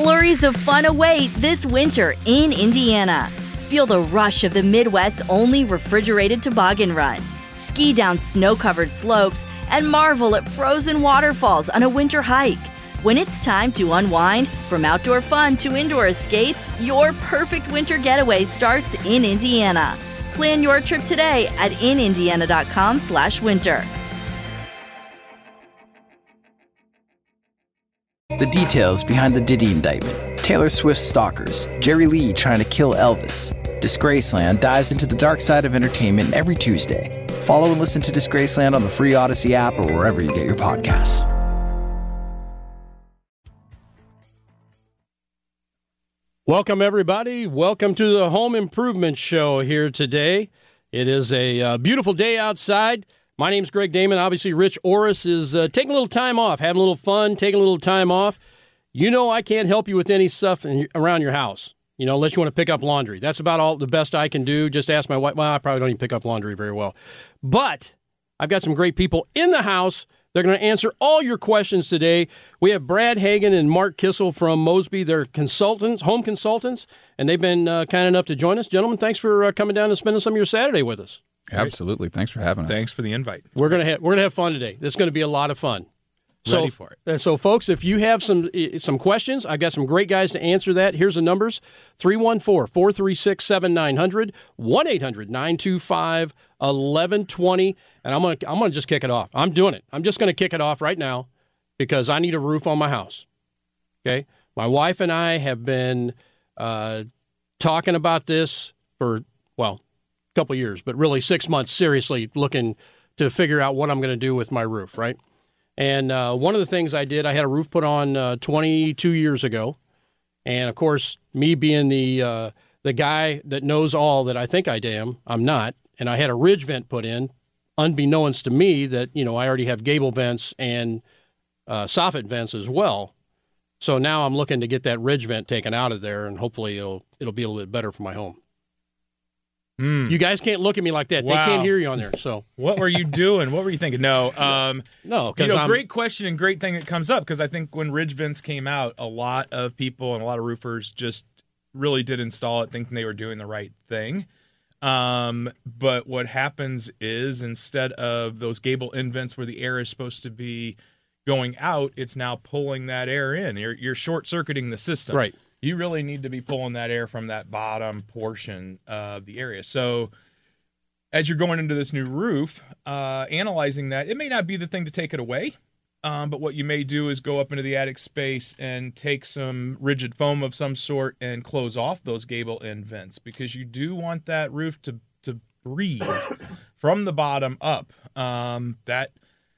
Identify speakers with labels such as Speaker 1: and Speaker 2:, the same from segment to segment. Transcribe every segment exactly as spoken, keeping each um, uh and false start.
Speaker 1: Flurries of fun await this winter in Indiana. Feel the rush of the Midwest's only refrigerated toboggan run. Ski down snow-covered slopes and marvel at frozen waterfalls on a winter hike. When it's time to unwind, from outdoor fun to indoor escapes, your perfect winter getaway starts in Indiana. Plan your trip today at in indiana dot com slash winter.
Speaker 2: The details behind the Diddy indictment, Taylor Swift's stalkers, Jerry Lee trying to kill Elvis. Disgraceland dives into the dark side of entertainment every Tuesday. Follow and listen to Disgraceland on the free Odyssey app or wherever you get your podcasts.
Speaker 3: Welcome, everybody. Welcome to the Home Improvement Show here today. It is a uh, beautiful day outside. My name's Greg Damon. Obviously, Rich Orris is uh, taking a little time off, having a little fun, taking a little time off. You know I can't help you with any stuff in, around your house, you know, unless you want to pick up laundry. That's about all the best I can do. Just ask my wife. Well, I probably don't even pick up laundry very well. But I've got some great people in the house. They're going to answer all your questions today. We have Brad Hagan and Mark Kissel from Mosby. They're consultants, home consultants, and they've been uh, kind enough to join us. Gentlemen, thanks for uh, coming down and spending some of your Saturday with us.
Speaker 4: Absolutely. Thanks for having us.
Speaker 5: Thanks for the invite.
Speaker 3: We're gonna have we're gonna have fun today. It's gonna be a lot of fun.
Speaker 5: Ready
Speaker 3: so,
Speaker 5: for it.
Speaker 3: Uh, so, folks, if you have some some questions, I've got some great guys to answer that. Here's the numbers: three one four, four three six, seven nine zero zero, one eight hundred, nine two five, eleven twenty. And I'm gonna I'm gonna just kick it off. I'm doing it. I'm just gonna kick it off right now because I need a roof on my house. Okay, my wife and I have been uh, talking about this for well. couple years, but really six months seriously looking to figure out what I'm going to do with my roof, right? And uh, one of the things I did, I had a roof put on uh, twenty-two years ago. And, of course, me being the uh, the guy that knows all that I think I am, I'm not. And I had a ridge vent put in, unbeknownst to me that, you know, I already have gable vents and uh, soffit vents as well. So now I'm looking to get that ridge vent taken out of there, and hopefully it'll it'll be a little bit better for my home. Mm. You guys can't look at me like that.
Speaker 5: Wow.
Speaker 3: They can't hear you on there. So
Speaker 5: what were you doing? What were you thinking? No, um,
Speaker 3: no.
Speaker 5: You know,
Speaker 3: I'm,
Speaker 5: great question and great thing that comes up because I think when ridge vents came out, a lot of people and a lot of roofers just really did install it thinking they were doing the right thing. Um, but what happens is instead of those gable end vents where the air is supposed to be going out, it's now pulling that air in. You're, you're short-circuiting the system.
Speaker 3: Right.
Speaker 5: You really need to be pulling that air from that bottom portion of the area. So as you're going into this new roof, uh, analyzing that, it may not be the thing to take it away, um, but what you may do is go up into the attic space and take some rigid foam of some sort and close off those gable end vents because you do want that roof to, to breathe from the bottom up. Um, that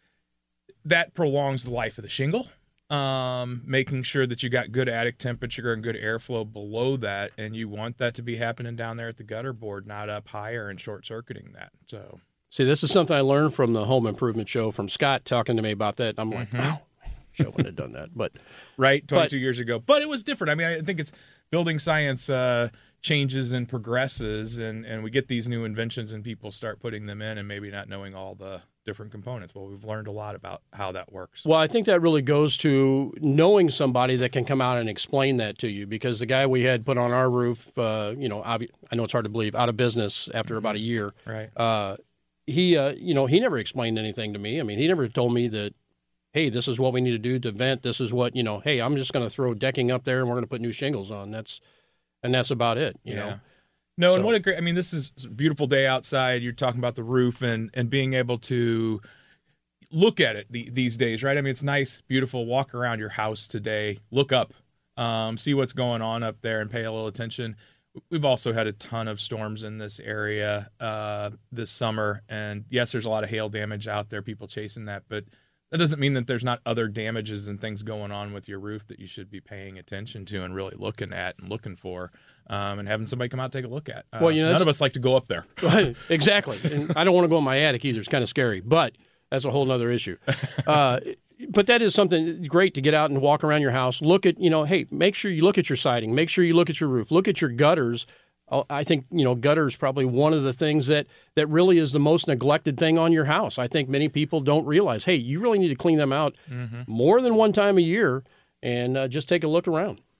Speaker 5: that prolongs the life of the shingle. Um, making sure that you got good attic temperature and good airflow below that, and you want that to be happening down there at the gutter board, not up higher and short-circuiting that. So,
Speaker 3: see, this is something I learned from the Home Improvement Show from Scott talking to me about that. I'm like, mm-hmm. wow, show wouldn't have done that, but
Speaker 5: right, twenty-two
Speaker 3: but,
Speaker 5: years ago, but it was different. I mean, I think it's building science uh, changes and progresses, and and we get these new inventions, and people start putting them in, and maybe not knowing all the different components. Well, we've learned a lot about how that works.
Speaker 3: Well, I think that really goes to knowing somebody that can come out and explain that to you, because the guy we had put on our roof, uh, you know, obvi- I know it's hard to believe, out of business after about a year.
Speaker 5: Right.
Speaker 3: Uh, he, uh, you know, he never explained anything to me. I mean, he never told me that, hey, this is what we need to do to vent. This is what, you know, hey, I'm just going to throw decking up there and we're going to put new shingles on. That's, and that's about it, you
Speaker 5: yeah.
Speaker 3: know.
Speaker 5: No,
Speaker 3: so.
Speaker 5: and what a great, I mean, this is a beautiful day outside. You're talking about the roof and, and being able to look at it the, these days, right? I mean, it's nice, beautiful, walk around your house today, look up, um, see what's going on up there and pay a little attention. We've also had a ton of storms in this area uh, this summer. And yes, there's a lot of hail damage out there, people chasing that, but that doesn't mean that there's not other damages and things going on with your roof that you should be paying attention to and really looking at and looking for, um, and having somebody come out and take a look at. Uh,
Speaker 3: well, you know,
Speaker 5: none of us like to go up there.
Speaker 3: Exactly. And I don't want to go in my attic either. It's kind of scary, but that's a whole other issue. Uh, but that is something great to get out and walk around your house. Look at, you know, hey, make sure you look at your siding. Make sure you look at your roof. Look at your gutters. I think, you know, gutter is probably one of the things that, that really is the most neglected thing on your house. I think many people don't realize, hey, you really need to clean them out mm-hmm. more than one time a year and uh, just take a look around.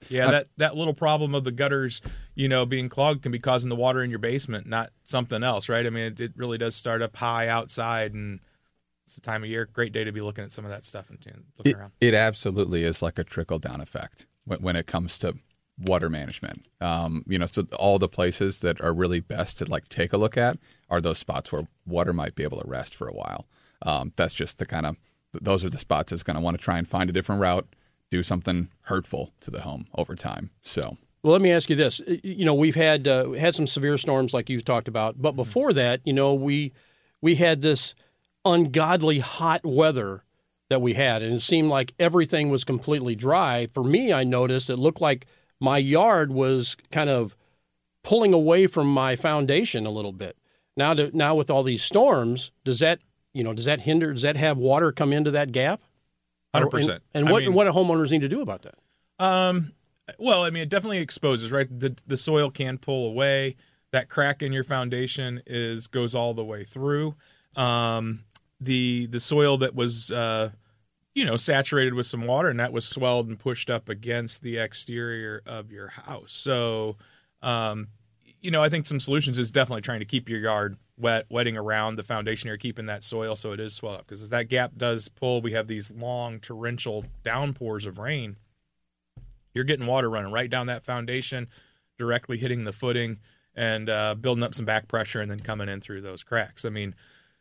Speaker 5: Yeah, that, that little problem of the gutters, you know, being clogged can be causing the water in your basement, not something else, right? I mean, it, it really does start up high outside, and it's the time of year, great day to be looking at some of that stuff and looking
Speaker 4: it,
Speaker 5: around.
Speaker 4: It absolutely is like a trickle-down effect when, when it comes to water management. Um, you know, so all the places that are really best to like take a look at are those spots where water might be able to rest for a while. Um, that's just the kind of, those are the spots that's going to want to try and find a different route, do something hurtful to the home over time. So,
Speaker 3: well, let me ask you this. You know, we've had uh, had some severe storms like you've talked about, but before that, you know, we we had this ungodly hot weather that we had, and it seemed like everything was completely dry. For me, I noticed it looked like my yard was kind of pulling away from my foundation a little bit. Now, to, now with all these storms, does that you know does that hinder? Does that have water come into that gap?
Speaker 5: one hundred percent.
Speaker 3: And, and what
Speaker 5: I mean,
Speaker 3: what do homeowners need to do about that?
Speaker 5: Um, well, I mean, it definitely exposes, right? The the soil can pull away. That crack in your foundation is goes all the way through. Um, the the soil that was uh, you know saturated with some water, and that was swelled and pushed up against the exterior of your house. So, um, you know, I think some solutions is definitely trying to keep your yard wet, wetting around the foundation here, keeping that soil so it is swelled up. Because as that gap does pull, we have these long torrential downpours of rain. You're getting water running right down that foundation, directly hitting the footing, and uh, building up some back pressure and then coming in through those cracks. I mean,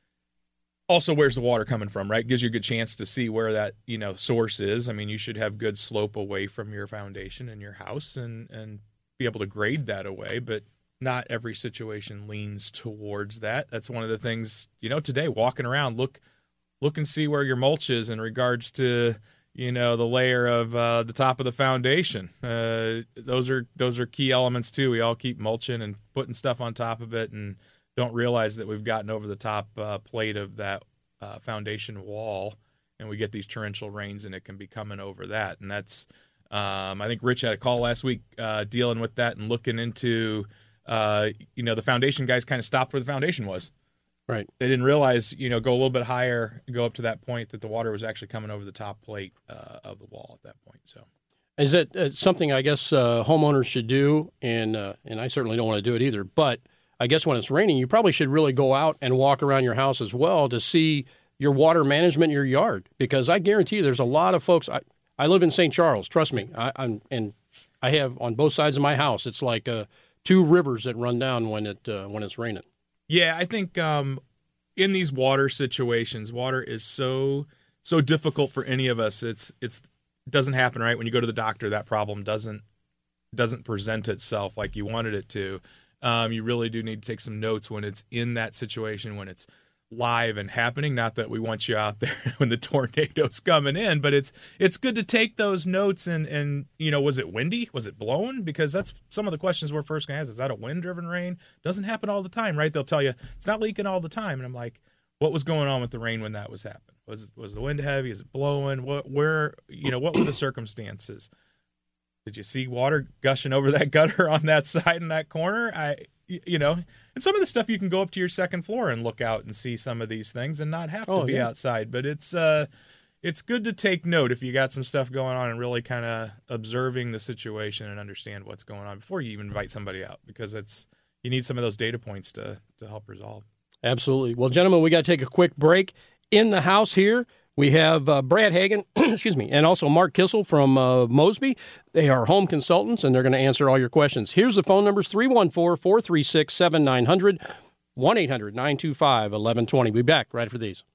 Speaker 5: also, where's the water coming from, right? Gives you a good chance to see where that, you know, source is. I mean, you should have good slope away from your foundation in your house and, and be able to grade that away, but not every situation leans towards that. That's one of the things, you know, today, walking around, look look and see where your mulch is in regards to, you know, the layer of uh, the top of the foundation. Uh, those are those are key elements, too. We all keep mulching and putting stuff on top of it and don't realize that we've gotten over the top uh, plate of that uh, foundation wall, and we get these torrential rains, and it can be coming over that. And that's, um, I think Rich had a call last week uh, dealing with that and looking into, uh, you know, the foundation guys kind of stopped where the foundation was.
Speaker 3: Right.
Speaker 5: They didn't realize, you know, go a little bit higher, go up to that point that the water was actually coming over the top plate uh, of the wall at that point. So,
Speaker 3: is it uh, something I guess uh, homeowners should do? And uh, and I certainly don't want to do it either. But I guess when it's raining, you probably should really go out and walk around your house as well to see your water management in your yard. Because I guarantee you, there's a lot of folks. I, I live in Saint Charles. Trust me. I, I'm and I have on both sides of my house. It's like uh, two rivers that run down when it uh, when it's raining.
Speaker 5: Yeah, I think um, in these water situations, water is so so difficult for any of us. It's it's it doesn't happen, right? When you go to the doctor, that problem doesn't doesn't present itself like you wanted it to. Um, you really do need to take some notes when it's in that situation, when it's live and happening. Not that we want you out there when the tornado's coming in, but it's it's good to take those notes and, and you know, was it windy? Was it blowing? Because that's some of the questions we're first going to ask. Is that a wind-driven rain? Doesn't happen all the time, right? They'll tell you it's not leaking all the time. And I'm like, what was going on with the rain when that was happening? Was was the wind heavy? Is it blowing? What, where, you know, what were the circumstances? Did you see water gushing over that gutter on that side in that corner? I, you know, and some of the stuff you can go up to your second floor and look out and see some of these things and not have to
Speaker 3: oh,
Speaker 5: be
Speaker 3: yeah.
Speaker 5: outside. But it's uh, it's good to take note if you got some stuff going on and really kind of observing the situation and understand what's going on before you even invite somebody out, because it's you need some of those data points to to help resolve.
Speaker 3: Absolutely. Well, gentlemen, we got to take a quick break. In the house here, we have uh, Brad Hagan, excuse me, and also Mark Kissel from uh, Mosby. They are home consultants, and they're going to answer all your questions. Here's the phone numbers, three one four, four three six, seven nine zero zero, one eight hundred, nine two five, one one two zero. We'll be back right after these.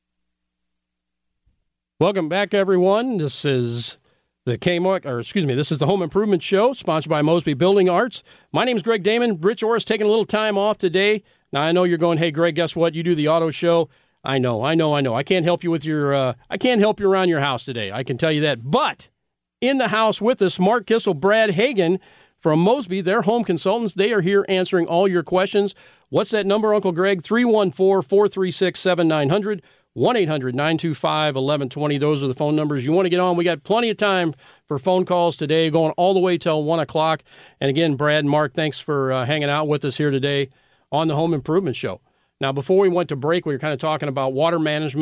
Speaker 3: Welcome back, everyone. This is the K-Mark, or excuse me, this is the Home Improvement Show, sponsored by Mosby Building Arts. My name is Greg Damon. Rich Orris taking a little time off today. Now, I know you're going, hey, Greg, guess what? You do the auto show. I know, I know, I know. I can't help you with your, uh, I can't help you around your house today. I can tell you that. But in the house with us, Mark Kissel, Brad Hagan from Mosby. They're home consultants. They are here answering all your questions. What's that number, Uncle Greg? three one four, four three six, seven nine zero zero, one eight hundred, nine two five, one one two zero. Those are the phone numbers you want to get on. We got plenty of time for phone calls today, going all the way till one o'clock. And again, Brad and Mark, thanks for uh, hanging out with us here today on the Home Improvement Show. Now, before we went to break, we were kind of talking about water management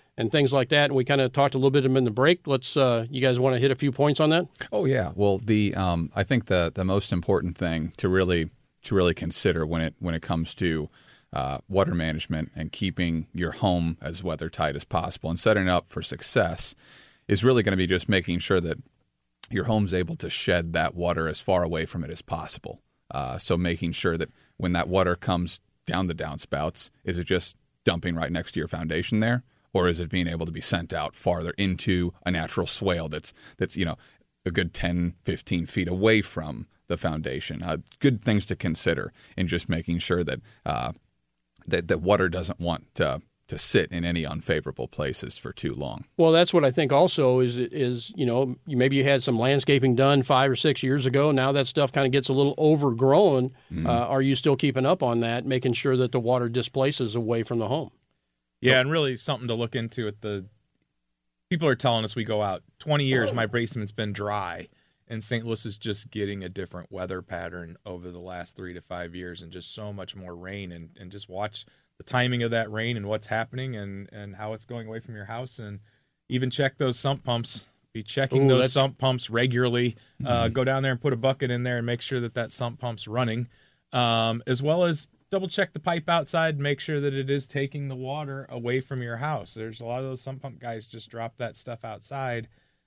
Speaker 3: and things like that. And we kind of talked a little bit in the break. Let's, uh, you guys want to hit a few points on that?
Speaker 4: Oh yeah. Well, the um, I think the the most important thing to really to really consider when it when it comes to uh, water management and keeping your home as weather tight as possible and setting up for success is really going to be just making sure that your home's able to shed that water as far away from it as possible. Uh, so making sure that when that water comes down the downspouts, is it just dumping right next to your foundation there, or is it being able to be sent out farther into a natural swale that's that's you know a good ten, fifteen feet away from the foundation? Uh, good things to consider in just making sure that uh, that that water doesn't want to to sit in any unfavorable places for too long.
Speaker 3: Well, that's what I think also is, is you know, maybe you had some landscaping done five or six years ago. Now that stuff kind of gets a little overgrown. Mm. Uh, are you still keeping up on that, making sure that the water displaces away from the home?
Speaker 5: Yeah, and really something to look into at the people are telling us we go out twenty years, my basement's been dry, and Saint Louis is just getting a different weather pattern over the last three to five years and just so much more rain, and, and just watch the timing of that rain and what's happening and, and how it's going away from your house, and even check those sump pumps. Be checking Ooh, those sump pumps regularly. Mm-hmm. Uh, go down there and put a bucket in there and make sure that that sump pump's running, um, as well as double check the pipe outside and make sure that it is taking the water away from your house. There's a lot of those sump pump guys just drop that stuff outside.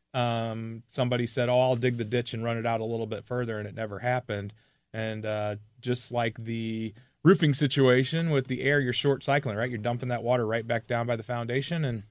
Speaker 5: Um, somebody said, oh, I'll dig the ditch and run it out a little bit further, and it never happened. And uh, just like the roofing situation with the air, you're short cycling, right? You're dumping that water right back down by the foundation and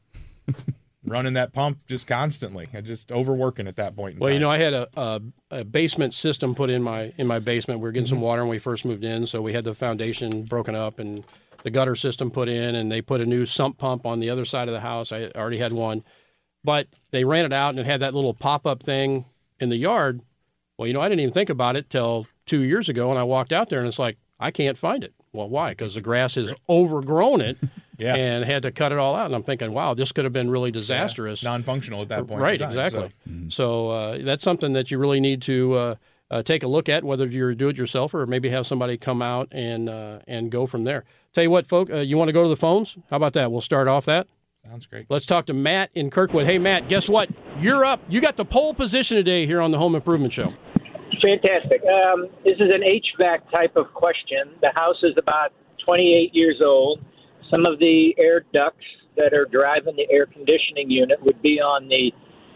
Speaker 5: running that pump just constantly and just overworking at that point in
Speaker 3: well,
Speaker 5: time.
Speaker 3: you know, I had a, a, a basement system put in my in my basement. We were getting mm-hmm. some water when we first moved in, so we had the foundation broken up and the gutter system put in, and they put a new sump pump on the other side of the house. I already had one, but they ran it out and it had that little pop-up thing in the yard. Well, you know, I didn't even think about it till two years ago, and I walked out there, and it's like, I can't find it. Well, why? Because the grass has overgrown it yeah. and had to cut it all out. And I'm thinking, wow, this could have been really disastrous.
Speaker 5: Yeah. Non-functional at that point.
Speaker 3: Right,
Speaker 5: in time,
Speaker 3: exactly.
Speaker 5: So,
Speaker 3: mm-hmm. so uh, that's something that you really need to uh, uh, take a look at, whether you're a do-it-yourselfer or maybe have somebody come out and uh, and go from there. Tell you what, folks, uh, you want to go to the phones? How about that? We'll start off that.
Speaker 5: Sounds great.
Speaker 3: Let's talk to Matt in Kirkwood. Hey, Matt, guess what? You're up. You got the pole position today here on the Home Improvement Show.
Speaker 6: Fantastic. Um, this is an H V A C type of question. The house is about twenty-eight years old. Some of the air ducts that are driving the air conditioning unit would be on the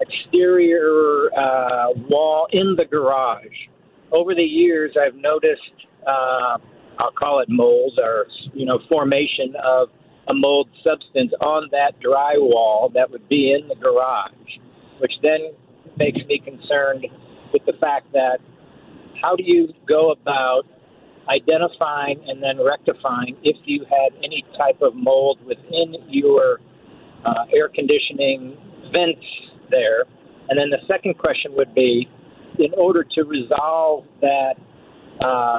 Speaker 6: exterior uh, wall in the garage. Over the years, I've noticed, uh, I'll call it molds or, you know, formation of a mold substance on that drywall that would be in the garage, which then makes me concerned with the fact that how do you go about identifying and then rectifying if you had any type of mold within your uh, air conditioning vents there? And then the second question would be, in order to resolve that, uh,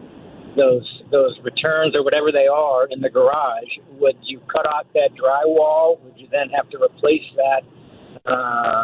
Speaker 6: those those returns or whatever they are in the garage, would you cut out that drywall? Would you then have to replace that? Uh,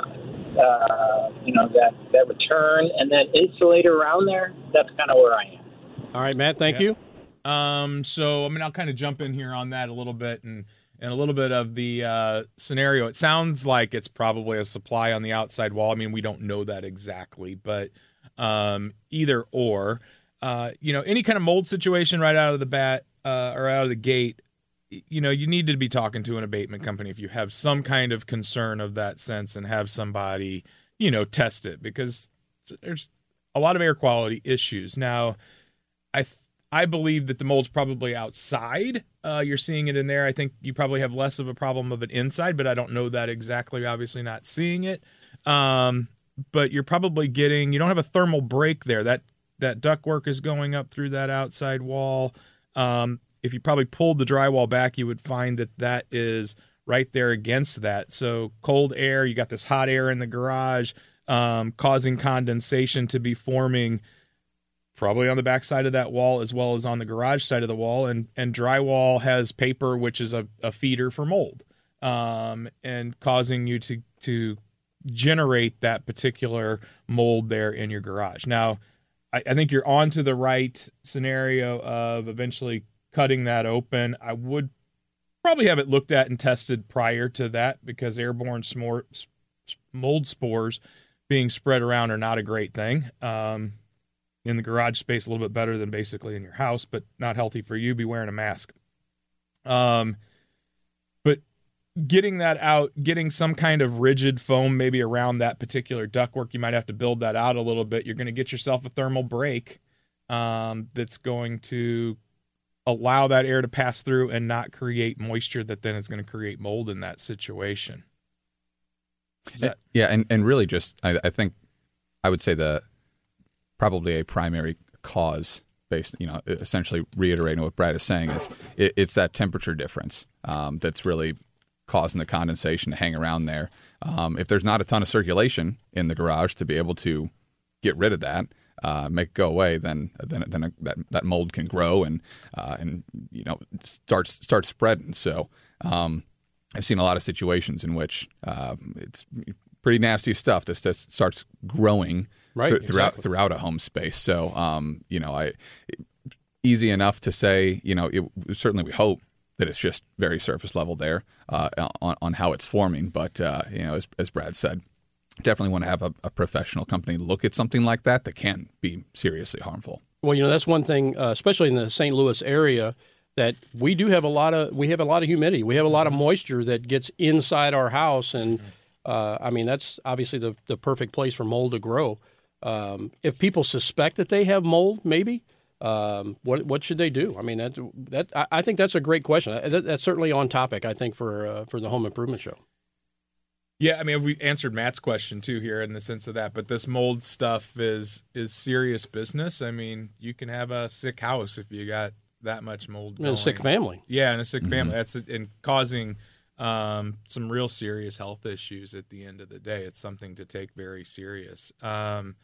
Speaker 6: Uh, you know, that, that return and then insulate around there? That's kind of where I am.
Speaker 3: All right, Matt, thank
Speaker 5: yeah.
Speaker 3: you.
Speaker 5: Um, so, I mean, I'll kind of jump in here on that a little bit and, and a little bit of the uh, scenario. It sounds like it's probably a supply on the outside wall. I mean, we don't know that exactly, but um, either or. Uh, you know, any kind of mold situation right out of the bat uh, or out of the gate, you know, you need to be talking to an abatement company if you have some kind of concern of that sense and have somebody, you know, test it, because there's a lot of air quality issues. Now, I th- I believe that the mold's probably outside. Uh, you're seeing it in there. I think you probably have less of a problem of it inside, but I don't know that exactly, obviously not seeing it. Um, but you're probably getting, you don't have a thermal break there. That, that ductwork is going up through that outside wall. Um, If you probably pulled the drywall back, you would find that that is right there against that. So cold air, you got this hot air in the garage, um, causing condensation to be forming probably on the back side of that wall as well as on the garage side of the wall. And, and drywall has paper, which is a, a feeder for mold, um, and causing you to, to generate that particular mold there in your garage. Now, I, I think you're onto the right scenario of eventually cutting that open. I would probably have it looked at and tested prior to that, because airborne smor- mold spores being spread around are not a great thing. Um, in the garage space, a little bit better than basically in your house, but not healthy for you. Be wearing a mask. Um, but getting that out, getting some kind of rigid foam maybe around that particular ductwork, you might have to build that out a little bit. You're going to get yourself a thermal break um, that's going to allow that air to pass through and not create moisture that then is going to create mold in that situation. That-
Speaker 4: yeah, and, and really just, I, I think I would say the probably a primary cause based, you know, essentially reiterating what Brad is saying is it, it's that temperature difference um, that's really causing the condensation to hang around there. Um, if there's not a ton of circulation in the garage to be able to get rid of that, uh, make it go away, then then then that that mold can grow and uh, and you know starts starts spreading. So um, I've seen a lot of situations in which uh, it's pretty nasty stuff that just starts growing
Speaker 3: right,
Speaker 4: th- throughout
Speaker 3: exactly.
Speaker 4: throughout a home space. So um, you know, I easy enough to say, you know, it, certainly we hope that it's just very surface level there uh, on, on how it's forming. But, uh, you know, as, as Brad said, definitely want to have a, a professional company look at something like that that can be seriously harmful. Well,
Speaker 3: you know, that's one thing, uh, especially in the Saint Louis area, that we do have a lot of, we have a lot of humidity. We have a lot of moisture that gets inside our house. And, uh, I mean, that's obviously the, the perfect place for mold to grow. Um, if people suspect that they have mold, maybe, Um, what what should they do? I mean, that that I, I think that's a great question. That, that's certainly on topic, I think, for uh, for the Home Improvement Show.
Speaker 5: Yeah, I mean, we answered Matt's question too here in the sense of that, but this mold stuff is is serious business. I mean, you can have a sick house if you got that much mold.
Speaker 3: And a sick family.
Speaker 5: Yeah, and a sick
Speaker 4: Mm-hmm.
Speaker 5: family. That's and causing um, some real serious health issues at the end of the day. It's something to take very serious. Um,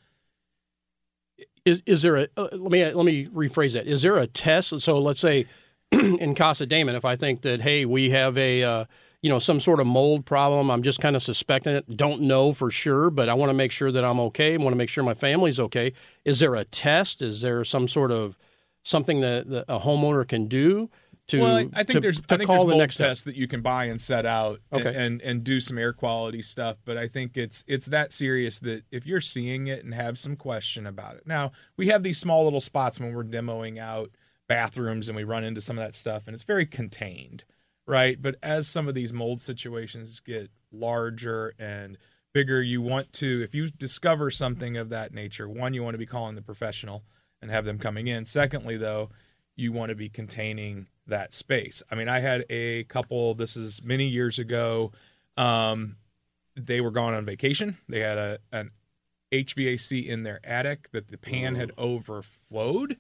Speaker 3: Is is there a uh, let me let me rephrase that? Is there a test? So let's say in Casa Damon, if I think that hey, we have a uh, you know some sort of mold problem, I'm just kind of suspecting it, don't know for sure, but I want to make sure that I'm okay. I want to make sure my family's okay. Is there a test? Is there some sort of something that, that a homeowner can do to?
Speaker 5: Well, I, I think
Speaker 3: to,
Speaker 5: there's
Speaker 3: to
Speaker 5: I think
Speaker 3: call
Speaker 5: there's
Speaker 3: the
Speaker 5: mold
Speaker 3: next
Speaker 5: tests
Speaker 3: step?
Speaker 5: that you can buy and set out and,
Speaker 3: Okay.
Speaker 5: and and do some air quality stuff. But I think it's it's that serious that if you're seeing it and have some question about it. Now we have these small little spots when we're demoing out bathrooms and we run into some of that stuff, and it's very contained, right? But as some of these mold situations get larger and bigger, you want to, if you discover something of that nature, one, you want to be calling the professional and have them coming in. Secondly, though, you want to be containing that space. I mean, I had a couple, this is many years ago, um, they were gone on vacation. They had a an H V A C in their attic that the pan had overflowed,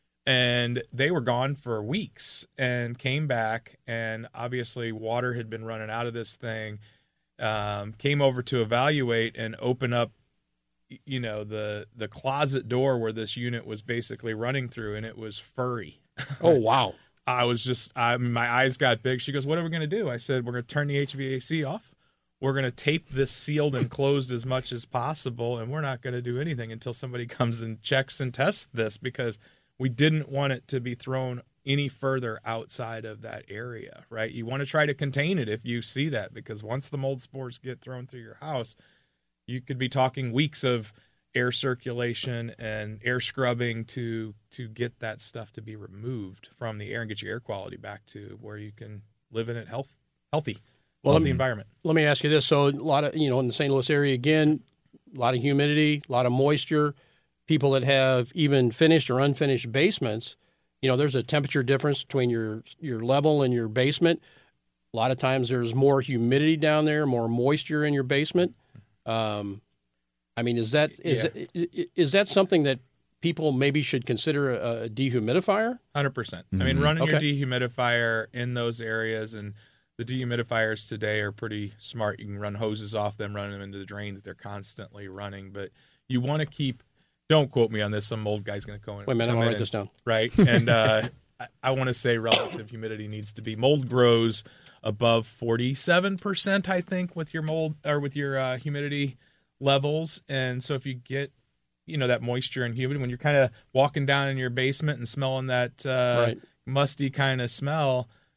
Speaker 5: and they were gone for weeks and came back, and obviously water had been running out of this thing, um, came over to evaluate and open up, you know, the the closet door where this unit was basically running through, and it was furry.
Speaker 3: Oh wow!
Speaker 5: I was just, I my eyes got big. She goes, "What are we going to do?" I said, "We're going to turn the H V A C off. We're going to tape this sealed and closed as much as possible, and we're not going to do anything until somebody comes and checks and tests this, because we didn't want it to be thrown any further outside of that area, right? You want to try to contain it if you see that, because once the mold spores get thrown through your house, you could be talking weeks of air circulation and air scrubbing to to get that stuff to be removed from the air and get your air quality back to where you can live in it health healthy,
Speaker 3: Well,
Speaker 5: healthy
Speaker 3: let me-
Speaker 5: environment."
Speaker 3: Let me ask you this: so a lot of you know in the Saint Louis area again, a lot of humidity, a lot of moisture. People that have even finished or unfinished basements, you know, there's a temperature difference between your your level and your basement. A lot of times there's more humidity down there, more moisture in your basement. Um, I mean, is that is
Speaker 5: Yeah.
Speaker 3: is that something that people maybe should consider a, a dehumidifier?
Speaker 5: one hundred percent. I mean, running
Speaker 3: Okay.
Speaker 5: your dehumidifier in those areas, and the dehumidifiers today are pretty smart. You can run hoses off them, run them into the drain that they're constantly running. But you want to keep, don't quote me on this, some old guy's going to go in.
Speaker 3: Wait a minute,
Speaker 5: come
Speaker 3: I'll
Speaker 5: in
Speaker 3: write
Speaker 5: and-
Speaker 3: this down.
Speaker 5: Right. And uh, I, I want to say relative humidity needs to be, mold grows above forty-seven percent, I think, with your mold or with your uh, humidity levels. And so if you get, you know, that moisture and humidity, when you're kind of walking down in your basement and smelling that uh,
Speaker 3: Right.
Speaker 5: musty kind of smell,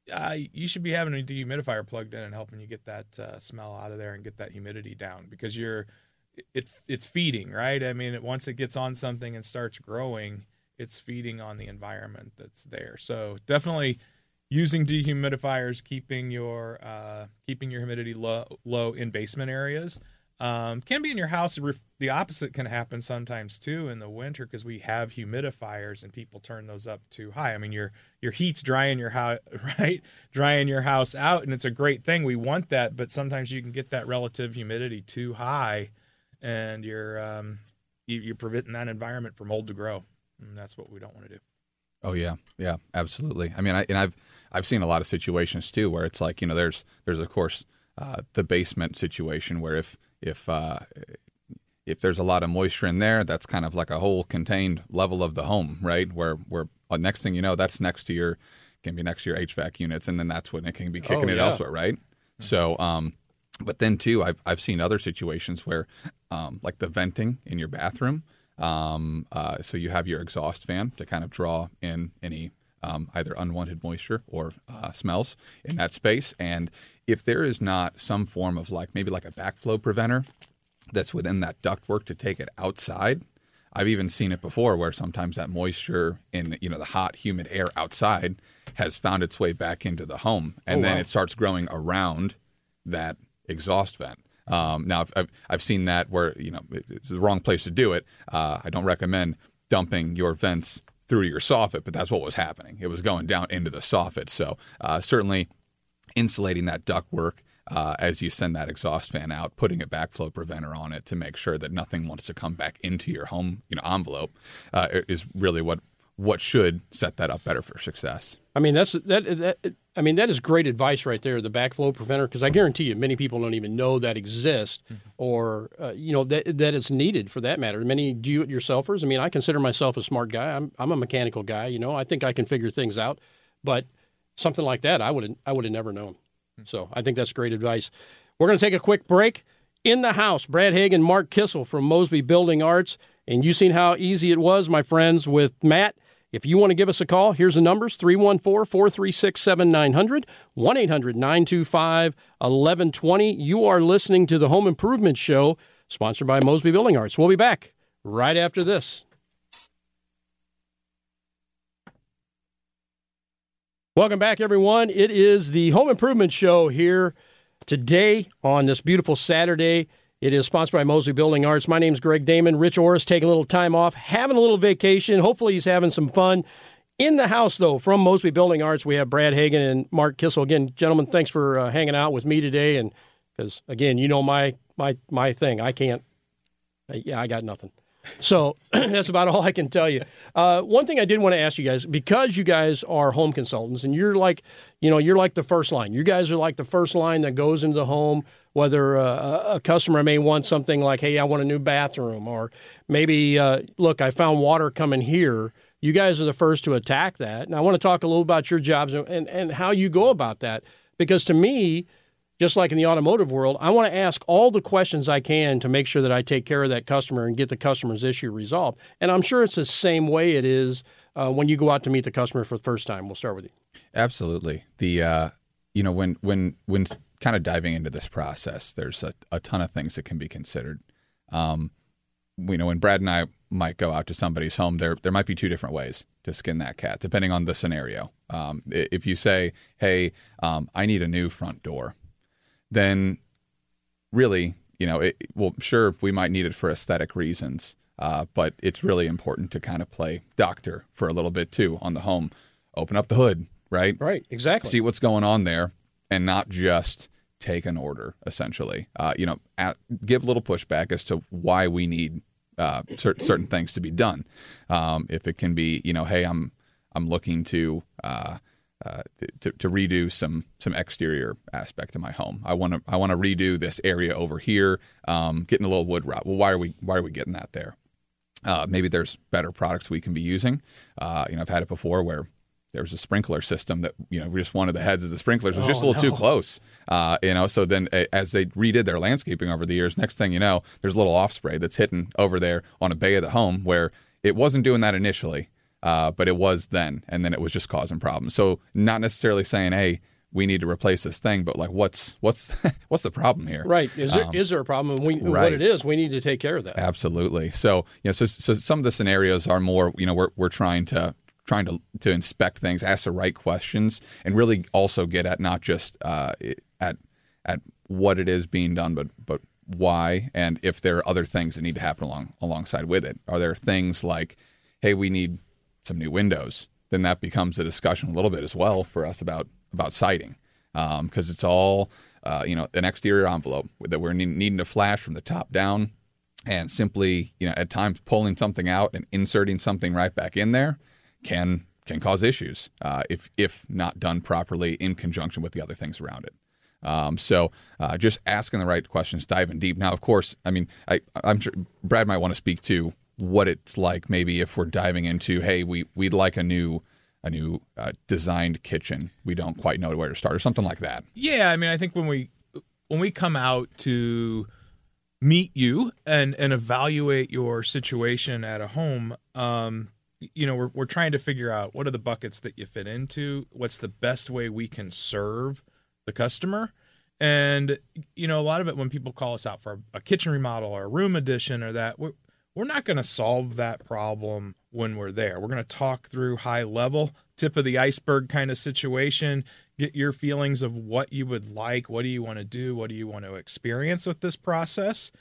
Speaker 5: uh, you should be having a dehumidifier plugged in and helping you get that uh, smell out of there and get that humidity down, because you're it it's feeding, right? I mean, once it gets on something and starts growing, it's feeding on the environment that's there. So definitely using dehumidifiers, keeping your uh, keeping your humidity low low in basement areas. Um, can be in your house. The opposite can happen sometimes too in the winter, because we have humidifiers and people turn those up too high. I mean, your your heat's drying your house, right? Drying your house out, and it's a great thing. We want that, but sometimes you can get that relative humidity too high, and you're um, you, you're preventing that environment for mold to grow, and that's what we don't want to do.
Speaker 4: Oh yeah, yeah, absolutely. I mean, I, and I've I've seen a lot of situations too where it's like, you know, there's there's of course uh, the basement situation where if If uh, if there's a lot of moisture in there, that's kind of like a whole contained level of the home, right? Where where uh, next thing you know, that's next to your can be next to your H V A C units, and then that's when it can be kicking
Speaker 3: oh,
Speaker 4: it
Speaker 3: yeah.
Speaker 4: elsewhere, right? Mm-hmm. So, um, but then too, I've I've seen other situations where, um, like the venting in your bathroom, um, uh, so you have your exhaust fan to kind of draw in any um, either unwanted moisture or uh, smells in that space, and if there is not some form of like maybe like a backflow preventer that's within that ductwork to take it outside, I've even seen it before where sometimes that moisture in, you know, the hot, humid air outside has found its way back into the home, and oh, then wow. it starts growing around that exhaust vent. Um, now, I've, I've I've seen that where, you know, it's the wrong place to do it. Uh, I don't recommend dumping your vents through your soffit, but that's what was happening. It was going down into the soffit. So uh, certainly insulating that ductwork uh, as you send that exhaust fan out, putting a backflow preventer on it to make sure that nothing wants to come back into your home, you know, envelope uh, is really what what should set that up better for success.
Speaker 3: I mean, that's that. that I mean, that is great advice right there. The backflow preventer, because I guarantee you, many people don't even know that exists, mm-hmm. or uh, you know that that is needed for that matter. Many do-it-yourselfers. I mean, I consider myself a smart guy. I'm I'm a mechanical guy. You know, I think I can figure things out, but something like that, I would I would have never known. So I think that's great advice. We're going to take a quick break. In the house, Brad Hagan, Mark Kissel from Mosby Building Arts, and you've seen how easy it was, my friends, with Matt. If you want to give us a call, here's the numbers, three one four, four three six, seven nine zero zero, one eight hundred, nine two five, one one two zero. You are listening to the Home Improvement Show, sponsored by Mosby Building Arts. We'll be back right after this. Welcome back, everyone. It is the Home Improvement Show here today on this beautiful Saturday. It is sponsored by Mosby Building Arts. My name is Greg Damon. Rich Orris taking a little time off, having a little vacation. Hopefully he's having some fun. In the house, though, from Mosby Building Arts, we have Brad Hagan and Mark Kissel. Again, gentlemen, thanks for uh, hanging out with me today. And because, again, you know my my my thing. I can't, uh, yeah, I got nothing. So that's about all I can tell you. Uh, one thing I did want to ask you guys, because you guys are home consultants and you're like, you know, you're like the first line. You guys are like the first line that goes into the home, whether uh, a customer may want something like, hey, I want a new bathroom, or maybe, uh, look, I found water coming here. You guys are the first to attack that. And I want to talk a little about your jobs and, and, and how you go about that. Because to me, just like in the automotive world, I want to ask all the questions I can to make sure that I take care of that customer and get the customer's issue resolved. And I'm sure it's the same way it is uh, when you go out to meet the customer for the first time. We'll start with you.
Speaker 4: Absolutely. The uh, you know, when when when kind of diving into this process, there's a, a ton of things that can be considered. Um, you know, when Brad and I might go out to somebody's home, there there might be two different ways to skin that cat, depending on the scenario. Um, if you say, hey, um, I need a new front door, then really, you know, it, well, sure, we might need it for aesthetic reasons, uh, but it's really important to kind of play doctor for a little bit too on the home. Open up the hood, right?
Speaker 3: Right, exactly.
Speaker 4: See what's going on there and not just take an order, essentially. Uh, you know, at, give a little pushback as to why we need uh, certain certain things to be done. Um, if it can be, you know, hey, I'm I'm looking to uh, Uh, to, to redo some some exterior aspect of my home. I want to I want to redo this area over here, um, getting a little wood rot. Well, why are we why are we getting that there? Uh, maybe there's better products we can be using. Uh, you know, I've had it before where there was a sprinkler system that, you know, just one of the heads of the sprinklers was oh, just a little no. too close. Uh, you know, so then uh, as they redid their landscaping over the years, next thing you know, there's a little off spray that's hitting over there on a bay of the home where it wasn't doing that initially. uh, but it was then, and then it was just causing problems. So not necessarily saying, hey, we need to replace this thing, but like, what's what's what's the problem here?
Speaker 3: Right? Is there
Speaker 4: Um,
Speaker 3: is there a problem? And we,
Speaker 4: right.
Speaker 3: what it is, we need to take care of that.
Speaker 4: Absolutely. So you know, so so some of the scenarios are more, you know, we're we're trying to trying to to inspect things, ask the right questions, and really also get at not just uh, at at what it is being done, but but why, and if there are other things that need to happen along alongside with it. Are there things like, hey, we need some new windows? Then that becomes a discussion a little bit as well for us about about siding, because um, it's all uh, you know, an exterior envelope that we're need, needing to flash from the top down, and simply, you know, at times pulling something out and inserting something right back in there can can cause issues uh, if if not done properly in conjunction with the other things around it. Um, so uh, just asking the right questions, diving deep. Now, of course, I mean, I, I'm sure Brad might want to speak to what it's like maybe if we're diving into, hey, we we'd like a new a new uh, designed kitchen. We don't quite know where to start or something like that.
Speaker 5: Yeah, I mean, I think when we when we come out to meet you and, and evaluate your situation at a home, um, you know, we're we're trying to figure out what are the buckets that you fit into, what's the best way we can serve the customer. And, you know, a lot of it when people call us out for a kitchen remodel or a room addition or that, we're, we're not going to solve that problem when we're there. We're going to talk through high level, tip of the iceberg kind of situation, get your feelings of what you would like, what do you want to do, what do you want to experience with this process.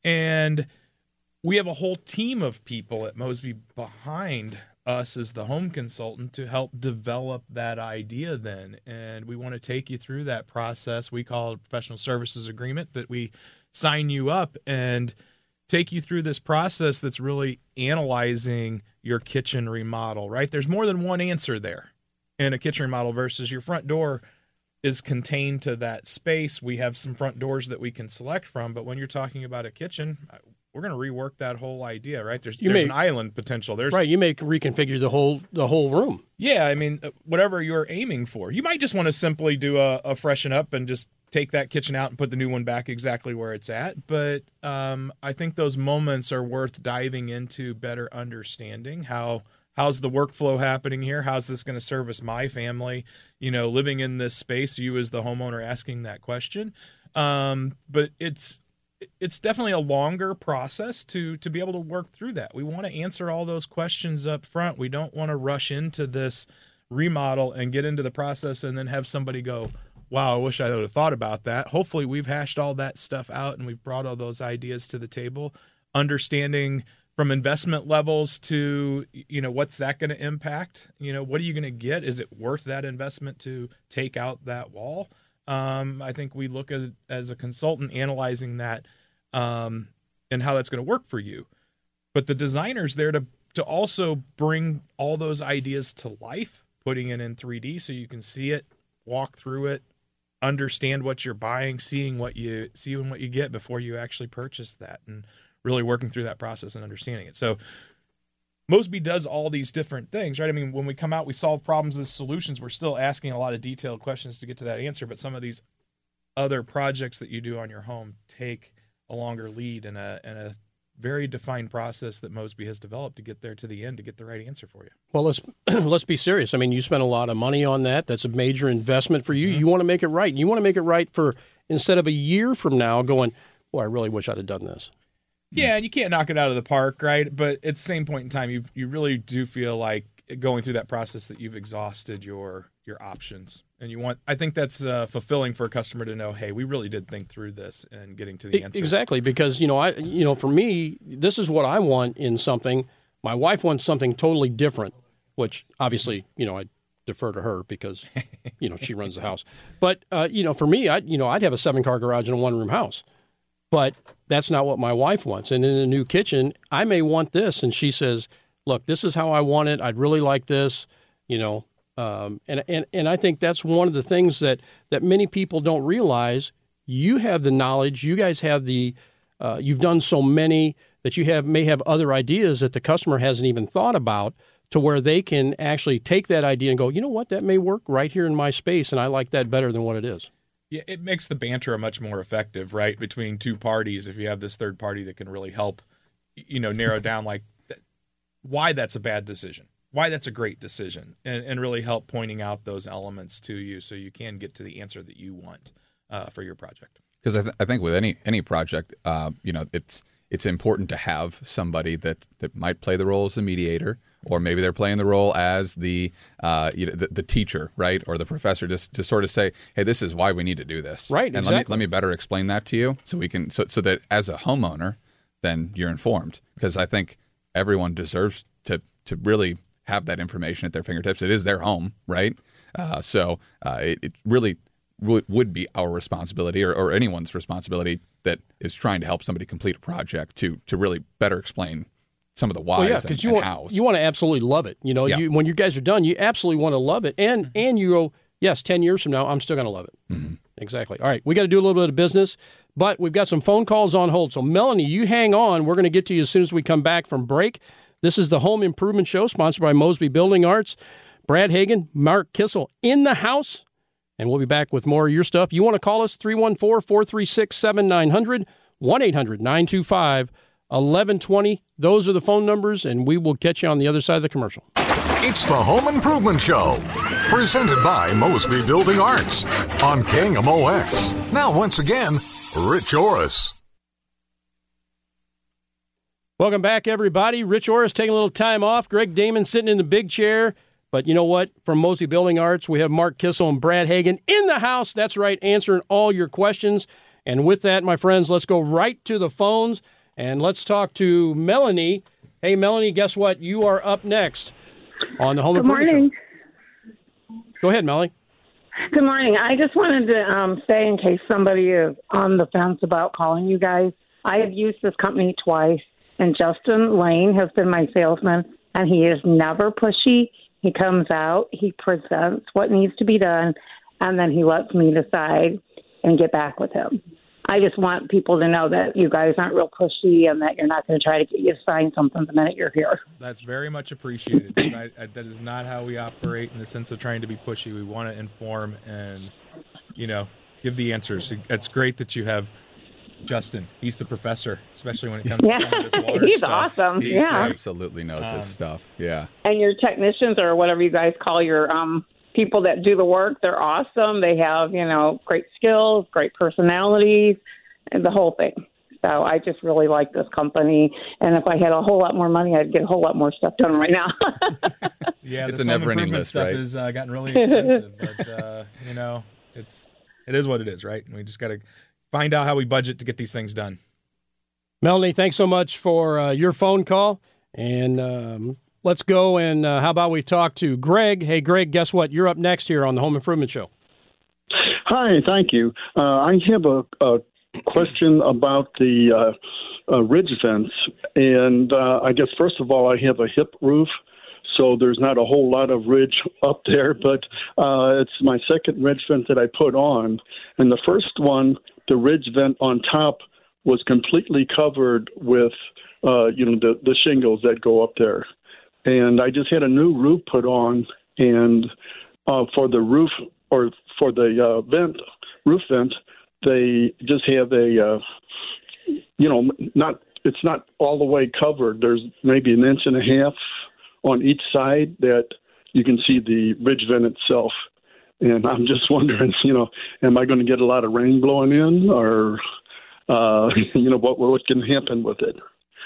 Speaker 5: And we have a whole team of people at Mosby behind us as the home consultant to help develop that idea then. And we want to take you through that process. We call it a professional services agreement, that we sign you up and take you through this process that's really analyzing your kitchen remodel, right? There's more than one answer there in a kitchen remodel versus your front door is contained to that space. We have some front doors that we can select from, but when you're talking about a kitchen, we're going to rework that whole idea, right? There's, there's may, an island potential. There's
Speaker 3: right. You may reconfigure the whole the whole room.
Speaker 5: Yeah, I mean, whatever you're aiming for. You might just want to simply do a, a freshen up and just take that kitchen out and put the new one back exactly where it's at. But um, I think those moments are worth diving into better understanding how how's the workflow happening here? How's this going to service my family? You know, living in this space, you as the homeowner asking that question. Um, but it's it's definitely a longer process to to be able to work through that. We want to answer all those questions up front. We don't want to rush into this remodel and get into the process and then have somebody go, wow, I wish I would have thought about that. Hopefully we've hashed all that stuff out and we've brought all those ideas to the table, understanding from investment levels to, you know, what's that going to impact? You know, what are you going to get? Is it worth that investment to take out that wall? Um, I think we look at it as a consultant analyzing that um, and how that's going to work for you. But the designer's there to to also bring all those ideas to life, putting it in three D so you can see it, walk through it, understand what you're buying, seeing what you seeing what you get before you actually purchase that, and really working through that process and understanding it. So Mosby does all these different things, right? I mean, when we come out, we solve problems as solutions. We're still asking a lot of detailed questions to get to that answer, but some of these other projects that you do on your home take a longer lead and a and a very defined process that Mosby has developed to get there to the end to get the right answer for you.
Speaker 3: Well, let's let's be serious. I mean, you spent a lot of money on that. That's a major investment for you. Mm-hmm. You want to make it right. You want to make it right for instead of a year from now going, well, I really wish I'd have done this.
Speaker 5: Yeah, and you can't knock it out of the park, right? But at the same point in time, you you really do feel like going through that process that you've exhausted your your options. And you want, I think that's uh, fulfilling for a customer to know, hey, we really did think through this and getting to the answer.
Speaker 3: Exactly, because, you know, I, you know, for me, this is what I want in something. My wife wants something totally different, which obviously, you know, I defer to her because, you know, she runs the house. But, uh, you know, for me, I, you know, I'd have a seven-car garage and a one-room house. But that's not what my wife wants. And in a new kitchen, I may want this. And she says, look, this is how I want it. I'd really like this, you know. Um, and, and, and I think that's one of the things that, that many people don't realize. You have the knowledge. You guys have the, uh, you've done so many that you have may have other ideas that the customer hasn't even thought about to where they can actually take that idea and go, you know what, that may work right here in my space. And I like that better than what it is.
Speaker 5: Yeah, it makes the banter much more effective, right, between two parties if you have this third party that can really help, you know, narrow down like th- why that's a bad decision. why that's a great decision, and, and really help pointing out those elements to you so you can get to the answer that you want uh, for your project.
Speaker 4: Because I, th- I think with any any project, uh, you know, it's it's important to have somebody that, that might play the role as a mediator, or maybe they're playing the role as the uh, you know the, the teacher, right, or the professor, just to sort of say, hey, this is why we need to do this,
Speaker 3: right?
Speaker 4: And
Speaker 3: exactly.
Speaker 4: let me let me better explain that to you, so we can so so that as a homeowner, then you're informed. Because I think everyone deserves to to really have that information at their fingertips. It is their home, right? Uh, so uh, it, it really would, would be our responsibility, or, or anyone's responsibility that is trying to help somebody complete a project to to really better explain some of the whys
Speaker 3: well, yeah,
Speaker 4: and,
Speaker 3: because you
Speaker 4: and
Speaker 3: want
Speaker 4: hows.
Speaker 3: you want to absolutely love it. You know,
Speaker 4: Yeah.
Speaker 3: you, when you guys are done, you absolutely want to love it, and
Speaker 5: Mm-hmm.
Speaker 3: and you go, yes, ten years from now, I'm still going to love it.
Speaker 4: Mm-hmm.
Speaker 3: Exactly. All right, we got to do a little bit of business, but we've got some phone calls on hold. So Melanie, you hang on. We're going to get to you as soon as we come back from break. This is the Home Improvement Show, sponsored by Mosby Building Arts. Brad Hagan, Mark Kissel in the house, and we'll be back with more of your stuff. You want to call us, three one four, four three six, seven nine zero zero, one eight hundred, nine two five, eleven twenty. Those are the phone numbers, and we will catch you on the other side of the commercial.
Speaker 7: It's the Home Improvement Show, presented by Mosby Building Arts on K M O X. Now, once again, Rich Orris.
Speaker 3: Welcome back, everybody. Rich Orris taking a little time off. Greg Damon sitting in the big chair. But you know what? From Mosby Building Arts, we have Mark Kissel and Brad Hagan in the house. That's right, answering all your questions. And with that, my friends, let's go right to the phones, and let's talk to Melanie. Hey, Melanie, guess what? You are up next on the Home
Speaker 8: Good
Speaker 3: Improvement
Speaker 8: morning.
Speaker 3: Show. Go ahead, Melanie.
Speaker 8: Good morning. I just wanted to um, say, in case somebody is on the fence about calling you guys, I have used this company twice, and Justin Lane has been my salesman, and he is never pushy. He comes out, he presents what needs to be done, and then he lets me decide and get back with him. I just want people to know that you guys aren't real pushy and that you're not going to try to get you to sign something the minute you're here.
Speaker 5: That's very much appreciated. 'Cause I, I, that is not how we operate in the sense of trying to be pushy. We want to inform and, you know, give the answers. It's great that you have Justin. He's the professor, especially when it comes
Speaker 8: Yeah,
Speaker 5: to some of this water
Speaker 8: he's
Speaker 5: stuff.
Speaker 8: awesome.
Speaker 4: He
Speaker 8: Yeah.
Speaker 4: absolutely knows
Speaker 5: Um,
Speaker 4: his stuff. Yeah.
Speaker 8: And your technicians, or whatever you guys call your um, people that do the work, they're awesome. They have, you know, great skills, great personalities, and the whole thing. So I just really like this company. And if I had a whole lot more money, I'd get a whole lot more stuff done right now.
Speaker 5: Yeah,
Speaker 4: It's
Speaker 5: the
Speaker 4: a
Speaker 5: home
Speaker 4: never-ending
Speaker 5: improvement
Speaker 4: list,
Speaker 5: stuff
Speaker 4: right?
Speaker 5: has uh, gotten really expensive, but uh, you know, it's it is what it is, right? And we just got to find out how we budget to get these things done.
Speaker 3: Melanie, thanks so much for uh, your phone call. And um, let's go, and uh, how about we talk to Greg? Hey, Greg, guess what? You're up next here on the Home Improvement Show.
Speaker 9: Hi, thank you. Uh, I have a, a question about the uh, uh, ridge vents. And uh, I guess, first of all, I have a hip roof, so there's not a whole lot of ridge up there. But uh, it's my second ridge vent that I put on. And the first one, the ridge vent on top, was completely covered with, uh, you know, the, the shingles that go up there. And I just had a new roof put on, and uh, for the roof, or for the uh, vent, roof vent, they just have a, uh, you know, not it's not all the way covered. There's maybe an inch and a half on each side that you can see the ridge vent itself. And I'm just wondering, you know, am I going to get a lot of rain blowing in, or, uh, you know, what what can happen with it?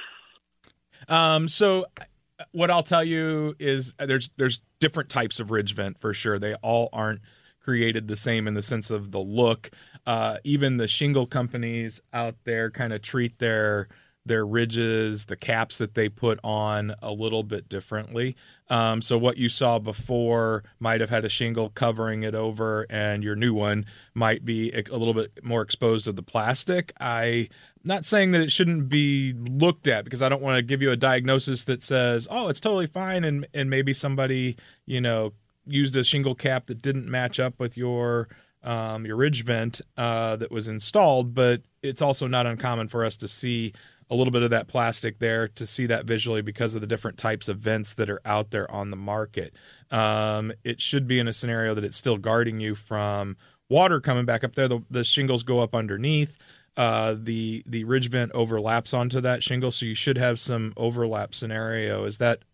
Speaker 5: Um, so what I'll tell you is there's there's different types of ridge vent for sure. They all aren't created the same in the sense of the look. Uh, even the shingle companies out there kind of treat their their ridges, the caps that they put on, a little bit differently. Um, so what you saw before might have had a shingle covering it over, and your new one might be a little bit more exposed to the plastic. I'm not saying that it shouldn't be looked at, because I don't want to give you a diagnosis that says, oh, it's totally fine, and and maybe somebody, you know, used a shingle cap that didn't match up with your um, your ridge vent uh, that was installed. But it's also not uncommon for us to see a little bit of that plastic there, to see that visually because of the different types of vents that are out there on the market. Um, it should be in a scenario that it's still guarding you from water coming back up there. The, the shingles go up underneath. Uh, the the ridge vent overlaps onto that shingle, so you should have some overlap scenario. Is that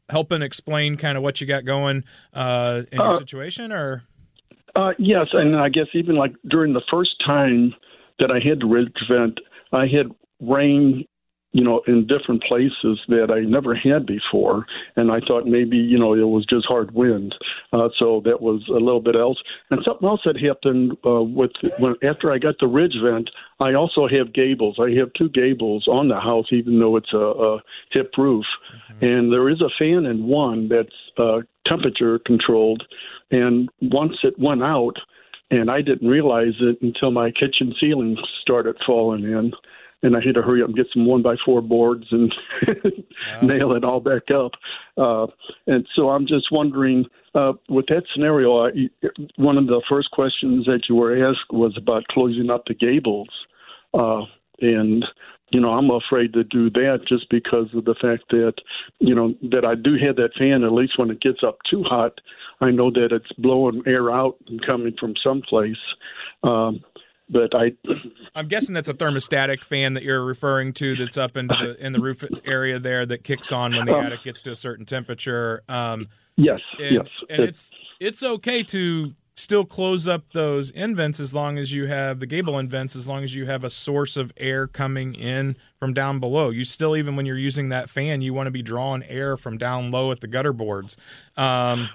Speaker 5: helping explain kind of what you got going uh, in your
Speaker 9: Uh,
Speaker 5: situation, or?
Speaker 9: Uh, yes, and I guess even like during the first time that I had the ridge vent, I had rain, you know, in different places that I never had before, and I thought maybe, you know, it was just hard wind. Uh, so that was a little bit else. And something else that happened uh, with when after I got the ridge vent, I also have gables. I have two gables on the house, even though it's a, a hip roof. Mm-hmm. And there is a fan in one that's uh, temperature controlled. And once it went out, and I didn't realize it until my kitchen ceiling started falling in. And I had to hurry up and get some one by four boards and wow. nail it all back up. Uh, and so I'm just wondering, uh, with that scenario, I, one of the first questions that you were asked was about closing up the gables. Uh, and, you know, I'm afraid to do that just because of the fact that, you know, that I do have that fan, at least when it gets up too hot, I know that it's blowing air out and coming from someplace. Um, But I,
Speaker 5: I'm guessing that's a thermostatic fan that you're referring to. That's up into the in the roof area there that kicks on when the um, attic gets to a certain temperature. Um,
Speaker 9: yes,
Speaker 5: and,
Speaker 9: yes,
Speaker 5: and it's it's okay to still close up those invents as long as you have the gable invents, as long as you have a source of air coming in from down below. You still, even when you're using that fan, you want to be drawing air from down low at the gutter boards. Um,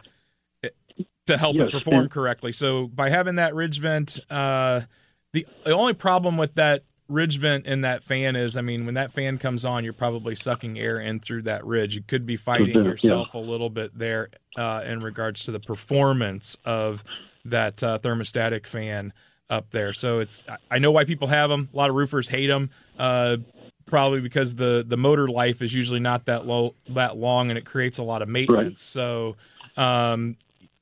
Speaker 5: to help yes, it perform and- correctly. So by having that ridge vent, uh, The, the only problem with that ridge vent in that fan is, I mean, when that fan comes on, you're probably sucking air in through that ridge. You could be fighting yourself yeah. a little bit there uh, in regards to the performance of that uh, thermostatic fan up there. So it's, I know why people have them. A lot of roofers hate them, uh, probably because the, the motor life is usually not that low, that long, and it creates a lot of maintenance. Right. So, um,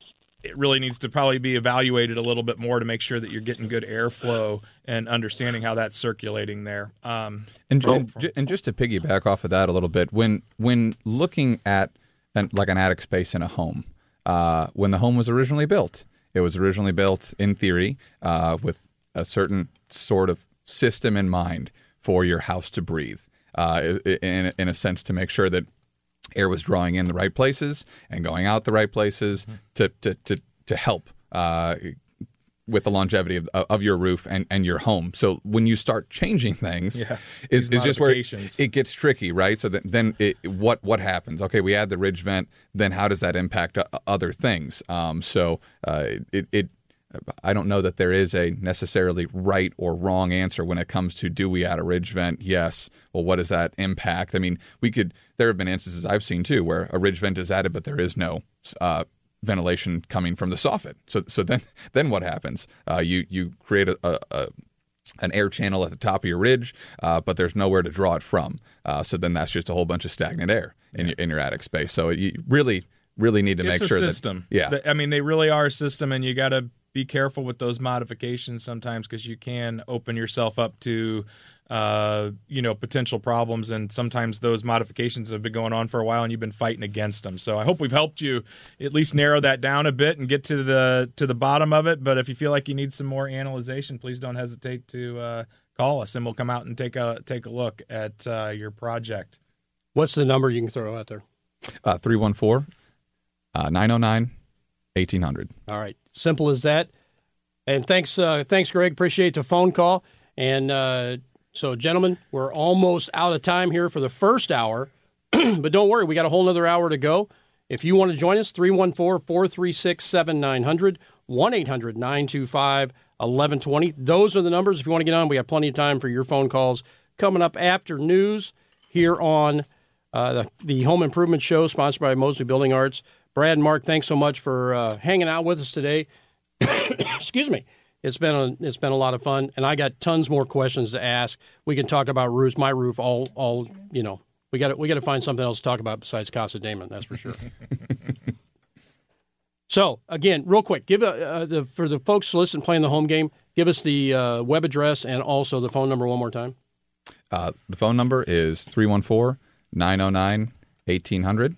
Speaker 5: it really needs to probably be evaluated a little bit more to make sure that you're getting good airflow and understanding how that's circulating there. Um,
Speaker 4: and, and, and just to piggyback off of that a little bit, when when looking at an, like an attic space in a home, uh, when the home was originally built, it was originally built in theory uh, with a certain sort of system in mind for your house to breathe, uh, in, in a sense to make sure that air was drawing in the right places and going out the right places to to to, to help uh, with the longevity of, of your roof and, and your home. So when you start changing things, yeah, is is just where it, it gets tricky, right? So that, then it, what what happens? Okay, we add the ridge vent. Then how does that impact other things? Um, so uh, it it. I don't know that there is a necessarily right or wrong answer when it comes to, do we add a ridge vent? Yes. Well, what does that impact? I mean, we could. There have been instances I've seen too where a ridge vent is added, but there is no uh, ventilation coming from the soffit. So, so then, then what happens? Uh, you you create a, a, a an air channel at the top of your ridge, uh, but there's nowhere to draw it from. Uh, so then that's just a whole bunch of stagnant air in yeah. your in your attic space. So you really really need to
Speaker 5: it's
Speaker 4: make sure
Speaker 5: that system.
Speaker 4: Yeah,
Speaker 5: I mean, they really are a system, and you got to be careful with those modifications sometimes, because you can open yourself up to, uh, you know, potential problems. And sometimes those modifications have been going on for a while and you've been fighting against them. So I hope we've helped you at least narrow that down a bit and get to the to the bottom of it. But if you feel like you need some more analyzation, please don't hesitate to uh, call us, and we'll come out and take a take a look at uh, your project.
Speaker 3: What's the number you can throw out there?
Speaker 4: Uh, three one four, nine oh nine, eighteen hundred.
Speaker 3: All right. Simple as that. And thanks, uh, thanks, Greg. Appreciate the phone call. And uh, so, gentlemen, we're almost out of time here for the first hour. But don't worry, we got a whole other hour to go. If you want to join us, three one four, four three six, seven nine zero zero, one eight hundred, nine two five, eleven twenty. Those are the numbers. If you want to get on, we have plenty of time for your phone calls coming up after news here on uh, the, the Home Improvement Show, sponsored by Mosby Building Arts. Brad and Mark, thanks so much for uh, hanging out with us today. Excuse me. It's been a it's been a lot of fun, and I got tons more questions to ask. We can talk about roofs, my roof, all all you know. We got we got to find something else to talk about besides Casa Damon. That's for sure. So again, real quick, give a, uh, the for the folks listening playing the home game, give us the uh, web address and also the phone number one more time.
Speaker 4: Uh, the phone number is three one four, nine oh nine, eighteen hundred.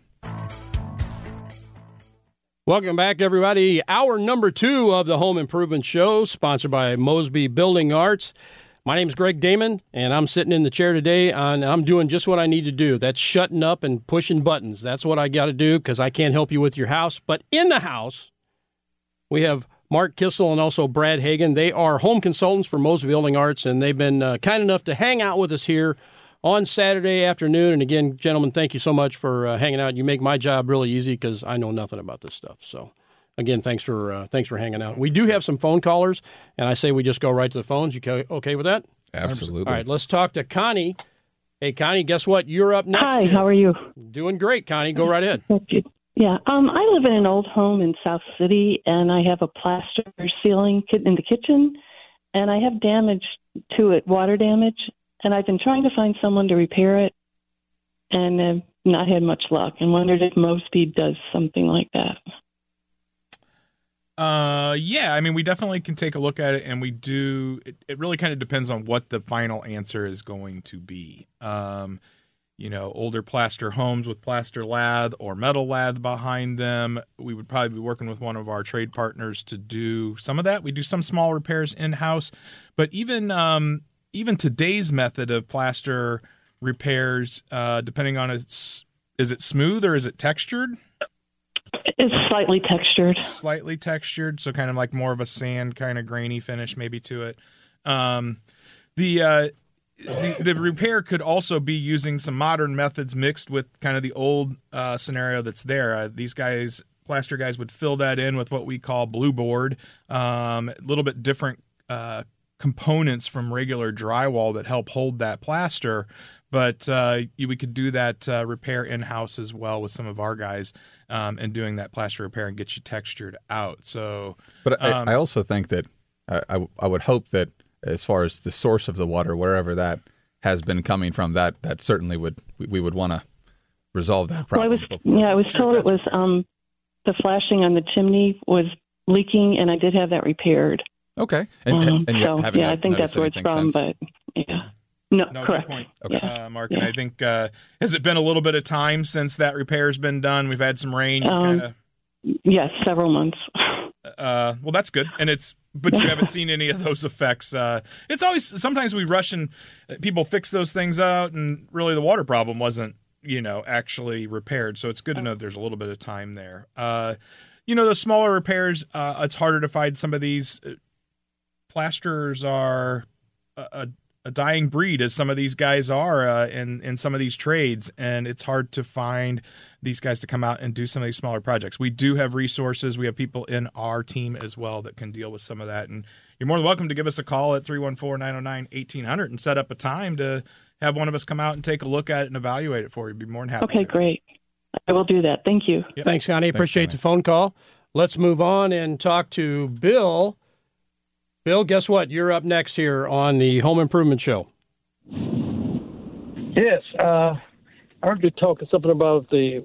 Speaker 3: Welcome back, everybody. Hour number two of the Home Improvement Show, sponsored by Mosby Building Arts. My name's Greg Damon, and I'm sitting in the chair today, and I'm doing just what I need to do. That's shutting up and pushing buttons. That's what I got to do because I can't help you with your house. But in the house, we have Mark Kissel and also Brad Hagan. They are home consultants for Mosby Building Arts, and they've been uh, kind enough to hang out with us here on Saturday afternoon. And again, gentlemen, thank you so much for uh, hanging out. You make my job really easy because I know nothing about this stuff. So, again, thanks for uh, thanks for hanging out. We do have some phone callers, and I say we just go right to the phones. You okay with that?
Speaker 4: Absolutely.
Speaker 3: All right, let's talk to Connie. Hey, Connie, guess what? You're up next.
Speaker 10: Hi,
Speaker 3: here.
Speaker 10: how are you?
Speaker 3: Doing great, Connie. Go right ahead.
Speaker 10: Yeah, um, I live in an old home in South City, and I have a plaster ceiling in the kitchen, and I have damage to it, water damage, and I've been trying to find someone to repair it, and uh, not had much luck, and wondered if Mosby does something like that.
Speaker 5: Uh, yeah, I mean, we definitely can take a look at it, and we do. It, it really kind of depends on what the final answer is going to be. Um, you know, older plaster homes with plaster lath or metal lath behind them, we would probably be working with one of our trade partners to do some of that. We do some small repairs in-house, but even um, even today's method of plaster repairs, uh, depending on its, is it smooth or is it textured?
Speaker 10: It's slightly textured.
Speaker 5: Slightly textured, so kind of like more of a sand kind of grainy finish maybe to it. Um, the, uh, the the repair could also be using some modern methods mixed with kind of the old uh, scenario that's there. Uh, these guys, plaster guys, would fill that in with what we call blue board, um, a little bit different uh, components from regular drywall that help hold that plaster. But uh, we could do that uh, repair in-house as well with some of our guys um, and doing that plaster repair and get you textured out. So,
Speaker 4: But
Speaker 5: um,
Speaker 4: I, I also think that I, I, I would hope that as far as the source of the water, wherever that has been coming from, that, that certainly would we, we would want to resolve that problem.
Speaker 10: Well, I was, yeah, I was told it was um, the flashing on the chimney was leaking, and I did have that repaired.
Speaker 4: Okay. And,
Speaker 10: um,
Speaker 4: and you
Speaker 10: so,
Speaker 4: haven't
Speaker 10: yeah, I think that's where it's from,
Speaker 4: since?
Speaker 10: but yeah. No,
Speaker 5: No,
Speaker 10: correct.
Speaker 5: good point,
Speaker 4: Okay.
Speaker 5: uh, Mark.
Speaker 10: Yeah.
Speaker 5: And I think, uh, has it been a little bit of time since that repair's been done? We've had some rain.
Speaker 10: Um,
Speaker 5: kind of.
Speaker 10: Yes, several months.
Speaker 5: Uh, well, that's good. And it's, but you haven't seen any of those effects. Uh, it's always, sometimes we rush and people fix those things out, and really the water problem wasn't, you know, actually repaired. So it's good to know there's a little bit of time there. Uh, you know, the smaller repairs, uh, it's harder to find some of these. Plasterers are a, a a dying breed, as some of these guys are uh, in, in some of these trades, and it's hard to find these guys to come out and do some of these smaller projects. We do have resources. We have people in our team as well that can deal with some of that, and you're more than welcome to give us a call at three one four, nine oh nine, eighteen hundred and set up a time to have one of us come out and take a look at it and evaluate it for you. Be more than happy
Speaker 10: Okay,
Speaker 5: to.
Speaker 10: great. I will do that. Thank you.
Speaker 5: Yep.
Speaker 3: Thanks, Connie.
Speaker 4: Thanks,
Speaker 3: Appreciate
Speaker 4: Connie.
Speaker 3: the phone call. Let's move on and talk to Bill. Bill, guess what? You're up next here on the Home Improvement Show.
Speaker 11: Yes, uh, I heard you talking something about the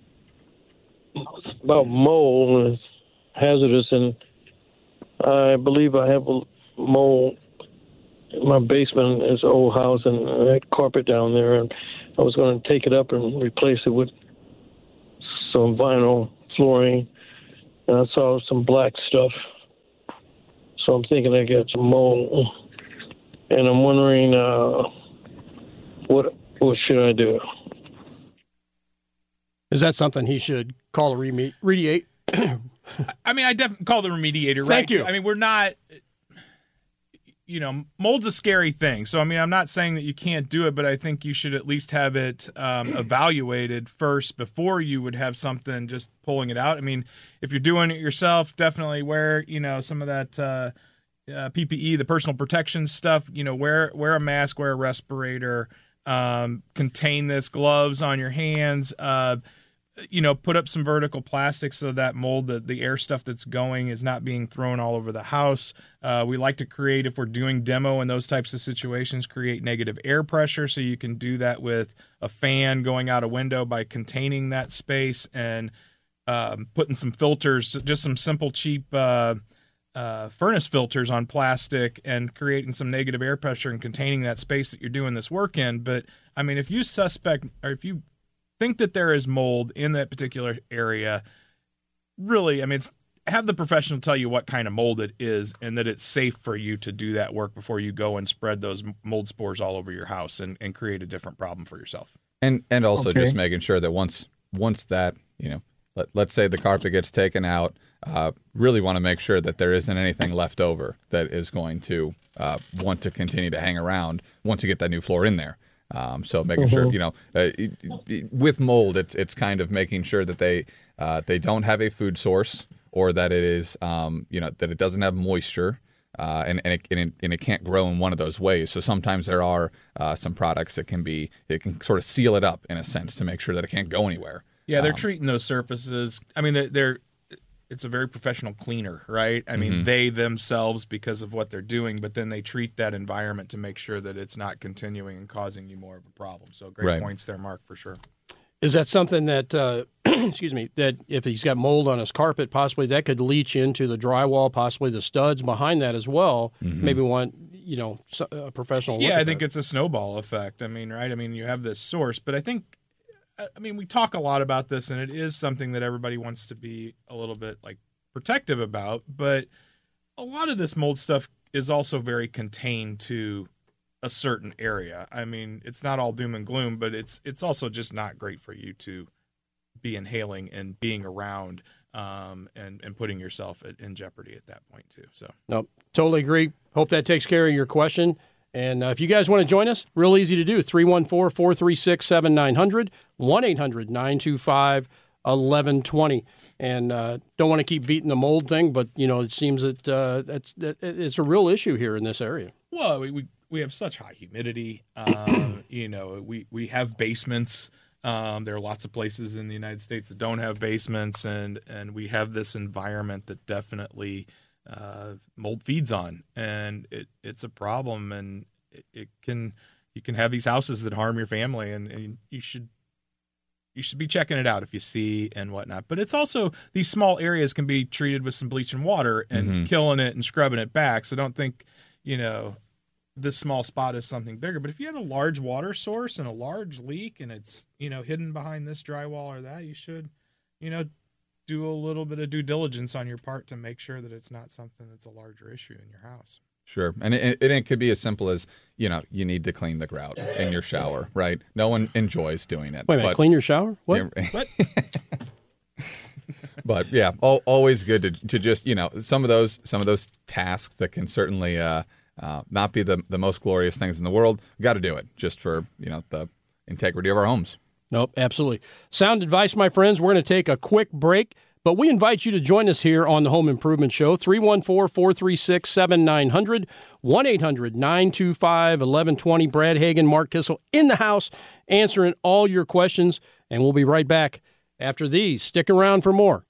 Speaker 11: about mold and it's hazardous, and I believe I have a mold in my basement. It's an old house, and I had carpet down there, and I was going to take it up and replace it with some vinyl flooring, and I saw some black stuff, so I'm thinking I got some mold, and I'm wondering uh, what what should I do?
Speaker 3: Is that something he should call a reme- remediate?
Speaker 5: I mean, I definitely call the remediator, right?
Speaker 3: Thank you.
Speaker 5: I mean, we're not, you know, mold's a scary thing. So, I mean, I'm not saying that you can't do it, but I think you should at least have it um, evaluated first before you would have something just pulling it out. I mean, if you're doing it yourself, definitely wear, you know, some of that uh, uh, P P E, the personal protection stuff, you know, wear, wear a mask, wear a respirator, um, contain this, gloves on your hands, uh, you know, put up some vertical plastic so that mold, the, the air stuff that's going is not being thrown all over the house. Uh, we like to create, if we're doing demo in those types of situations, create negative air pressure. So you can do that with a fan going out a window by containing that space and um, putting some filters, just some simple, cheap uh, uh, furnace filters on plastic and creating some negative air pressure and containing that space that you're doing this work in. But I mean, if you suspect, or if you think that there is mold in that particular area, really, I mean, it's have the professional tell you what kind of mold it is and that it's safe for you to do that work before you go and spread those mold spores all over your house and, and create a different problem for yourself.
Speaker 4: And and also
Speaker 11: Okay.
Speaker 4: just making sure that once once that, you know, let, let's say the carpet gets taken out, uh, really want to make sure that there isn't anything left over that is going to uh, want to continue to hang around once you get that new floor in there. Um, so making sure, you know, uh, it, it, with mold, it's it's kind of making sure that they uh, they don't have a food source, or that it is, um, you know, that it doesn't have moisture, uh, and and it, and it and it can't grow in one of those ways. So sometimes there are uh, some products that can be, it can sort of seal it up in a sense to make sure that it can't go anywhere.
Speaker 5: Yeah, they're
Speaker 4: Um,
Speaker 5: treating those surfaces. I mean, they're, they're it's a very professional cleaner, right? I mean,
Speaker 4: Mhm.
Speaker 5: they themselves, because of what they're doing, but then they treat that environment to make sure that it's not continuing and causing you more of a problem. So great
Speaker 4: Right.
Speaker 5: points there, Mark, for sure.
Speaker 3: Is that something that, uh, excuse me, that if he's got mold on his carpet, possibly that could leach into the drywall, possibly the studs behind that as well?
Speaker 4: Mhm.
Speaker 3: Maybe want, you know, so- a professional look
Speaker 5: Yeah,
Speaker 3: at
Speaker 5: I think
Speaker 3: that.
Speaker 5: it's a snowball effect. I mean, right? I mean, you have this source, but I think, I mean, we talk a lot about this, and it is something that everybody wants to be a little bit like protective about. But a lot of this mold stuff is also very contained to a certain area. I mean, it's not all doom and gloom, but it's it's also just not great for you to be inhaling and being around um, and and putting yourself at, in jeopardy at that point too. So.
Speaker 3: Nope, totally agree. Hope that takes care of your question. And uh, if you guys want to join us, real easy to do. three one four, four three six, seven nine zero zero, one eight hundred, nine two five, eleven twenty. And uh, don't want to keep beating the mold thing, but, you know, it seems that, uh, that's, that it's a real issue here in this area.
Speaker 5: Well, we we, we have such high humidity. Um, you know, we, we have basements. Um, there are lots of places in the United States that don't have basements, and, and we have this environment that definitely uh, mold feeds on, and it, it's a problem, and it, it can you can have these houses that harm your family, and, and you should you should be checking it out if you see and whatnot. But it's also, these small areas can be treated with some bleach and water and
Speaker 4: Mhm.
Speaker 5: killing it and scrubbing it back. So don't think, you know, this small spot is something bigger. But if you have a large water source and a large leak and it's, you know, hidden behind this drywall or that, you should, you know, do a little bit of due diligence on your part to make sure that it's not something that's a larger issue in your house.
Speaker 4: Sure. And it, it, it could be as simple as, you know, you need to clean the grout in your shower, right? No one enjoys doing it.
Speaker 3: Wait a minute,
Speaker 4: but,
Speaker 3: clean your shower? What?
Speaker 4: Yeah,
Speaker 5: What?
Speaker 4: but yeah, al- always good to, to just, you know, some of those some of those tasks that can certainly uh, uh, not be the, the most glorious things in the world. We got to do it just for, you know, the integrity of our homes.
Speaker 3: Nope, absolutely. Sound advice, my friends. We're going to take a quick break, but we invite you to join us here on the Home Improvement Show, three one four, four three six, seven nine zero zero, one eight hundred, nine two five, eleven twenty. Brad Hagan, Mark Kissel in the house answering all your questions, and we'll be right back after these. Stick around for more.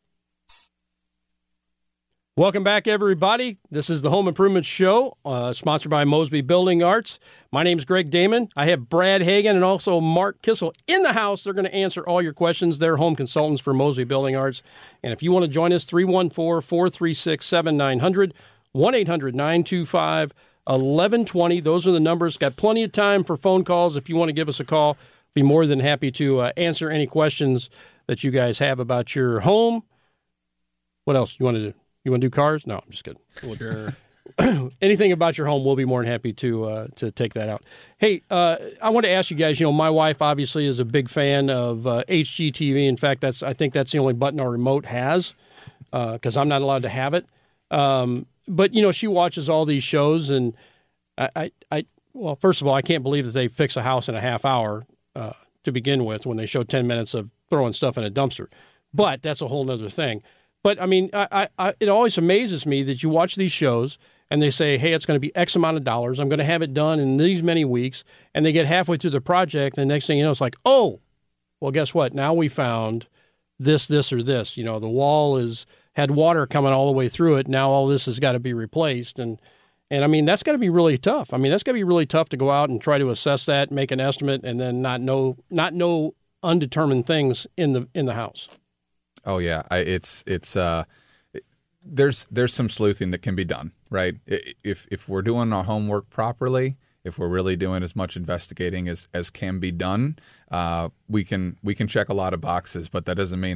Speaker 3: Welcome back, everybody. This is the Home Improvement Show, uh, sponsored by Mosby Building Arts. My name is Greg Damon. I have Brad Hagan and also Mark Kissel in the house. They're going to answer all your questions. They're home consultants for Mosby Building Arts. And if you want to join us, three one four, four three six, seven nine zero zero, one eight hundred, nine two five, eleven twenty. Those are the numbers. Got plenty of time for phone calls. If you want to give us a call, be more than happy to uh, answer any questions that you guys have about your home. What else you want to do? You want to do cars? No, I'm just kidding.
Speaker 5: Sure.
Speaker 3: Anything about your home, we'll be more than happy to uh, to take that out. Hey, uh, I want to ask you guys. You know, my wife obviously is a big fan of uh, H G T V. In fact, that's I think that's the only button our remote has because uh, I'm not allowed to have it. Um, but you know, she watches all these shows, and I, I, I, well, first of all, I can't believe that they fix a house in a half hour uh, to begin with when they show ten minutes of throwing stuff in a dumpster. But that's a whole nother thing. But, I mean, I, I, it always amazes me that you watch these shows and they say, hey, it's going to be X amount of dollars. I'm going to have it done in these many weeks. And they get halfway through the project, and the next thing you know, it's like, oh, well, guess what? Now we found this, this, or this. You know, the wall is had water coming all the way through it. Now all this has got to be replaced. And, and I mean, that's got to be really tough. I mean, that's got to be really tough to go out and try to assess that, make an estimate, and then not know not know undetermined things in the in the house.
Speaker 4: Oh yeah, I, it's it's uh, there's there's some sleuthing that can be done, right? If if we're doing our homework properly, if we're really doing as much investigating as, as can be done, uh, we can we can check a lot of boxes. But that doesn't mean that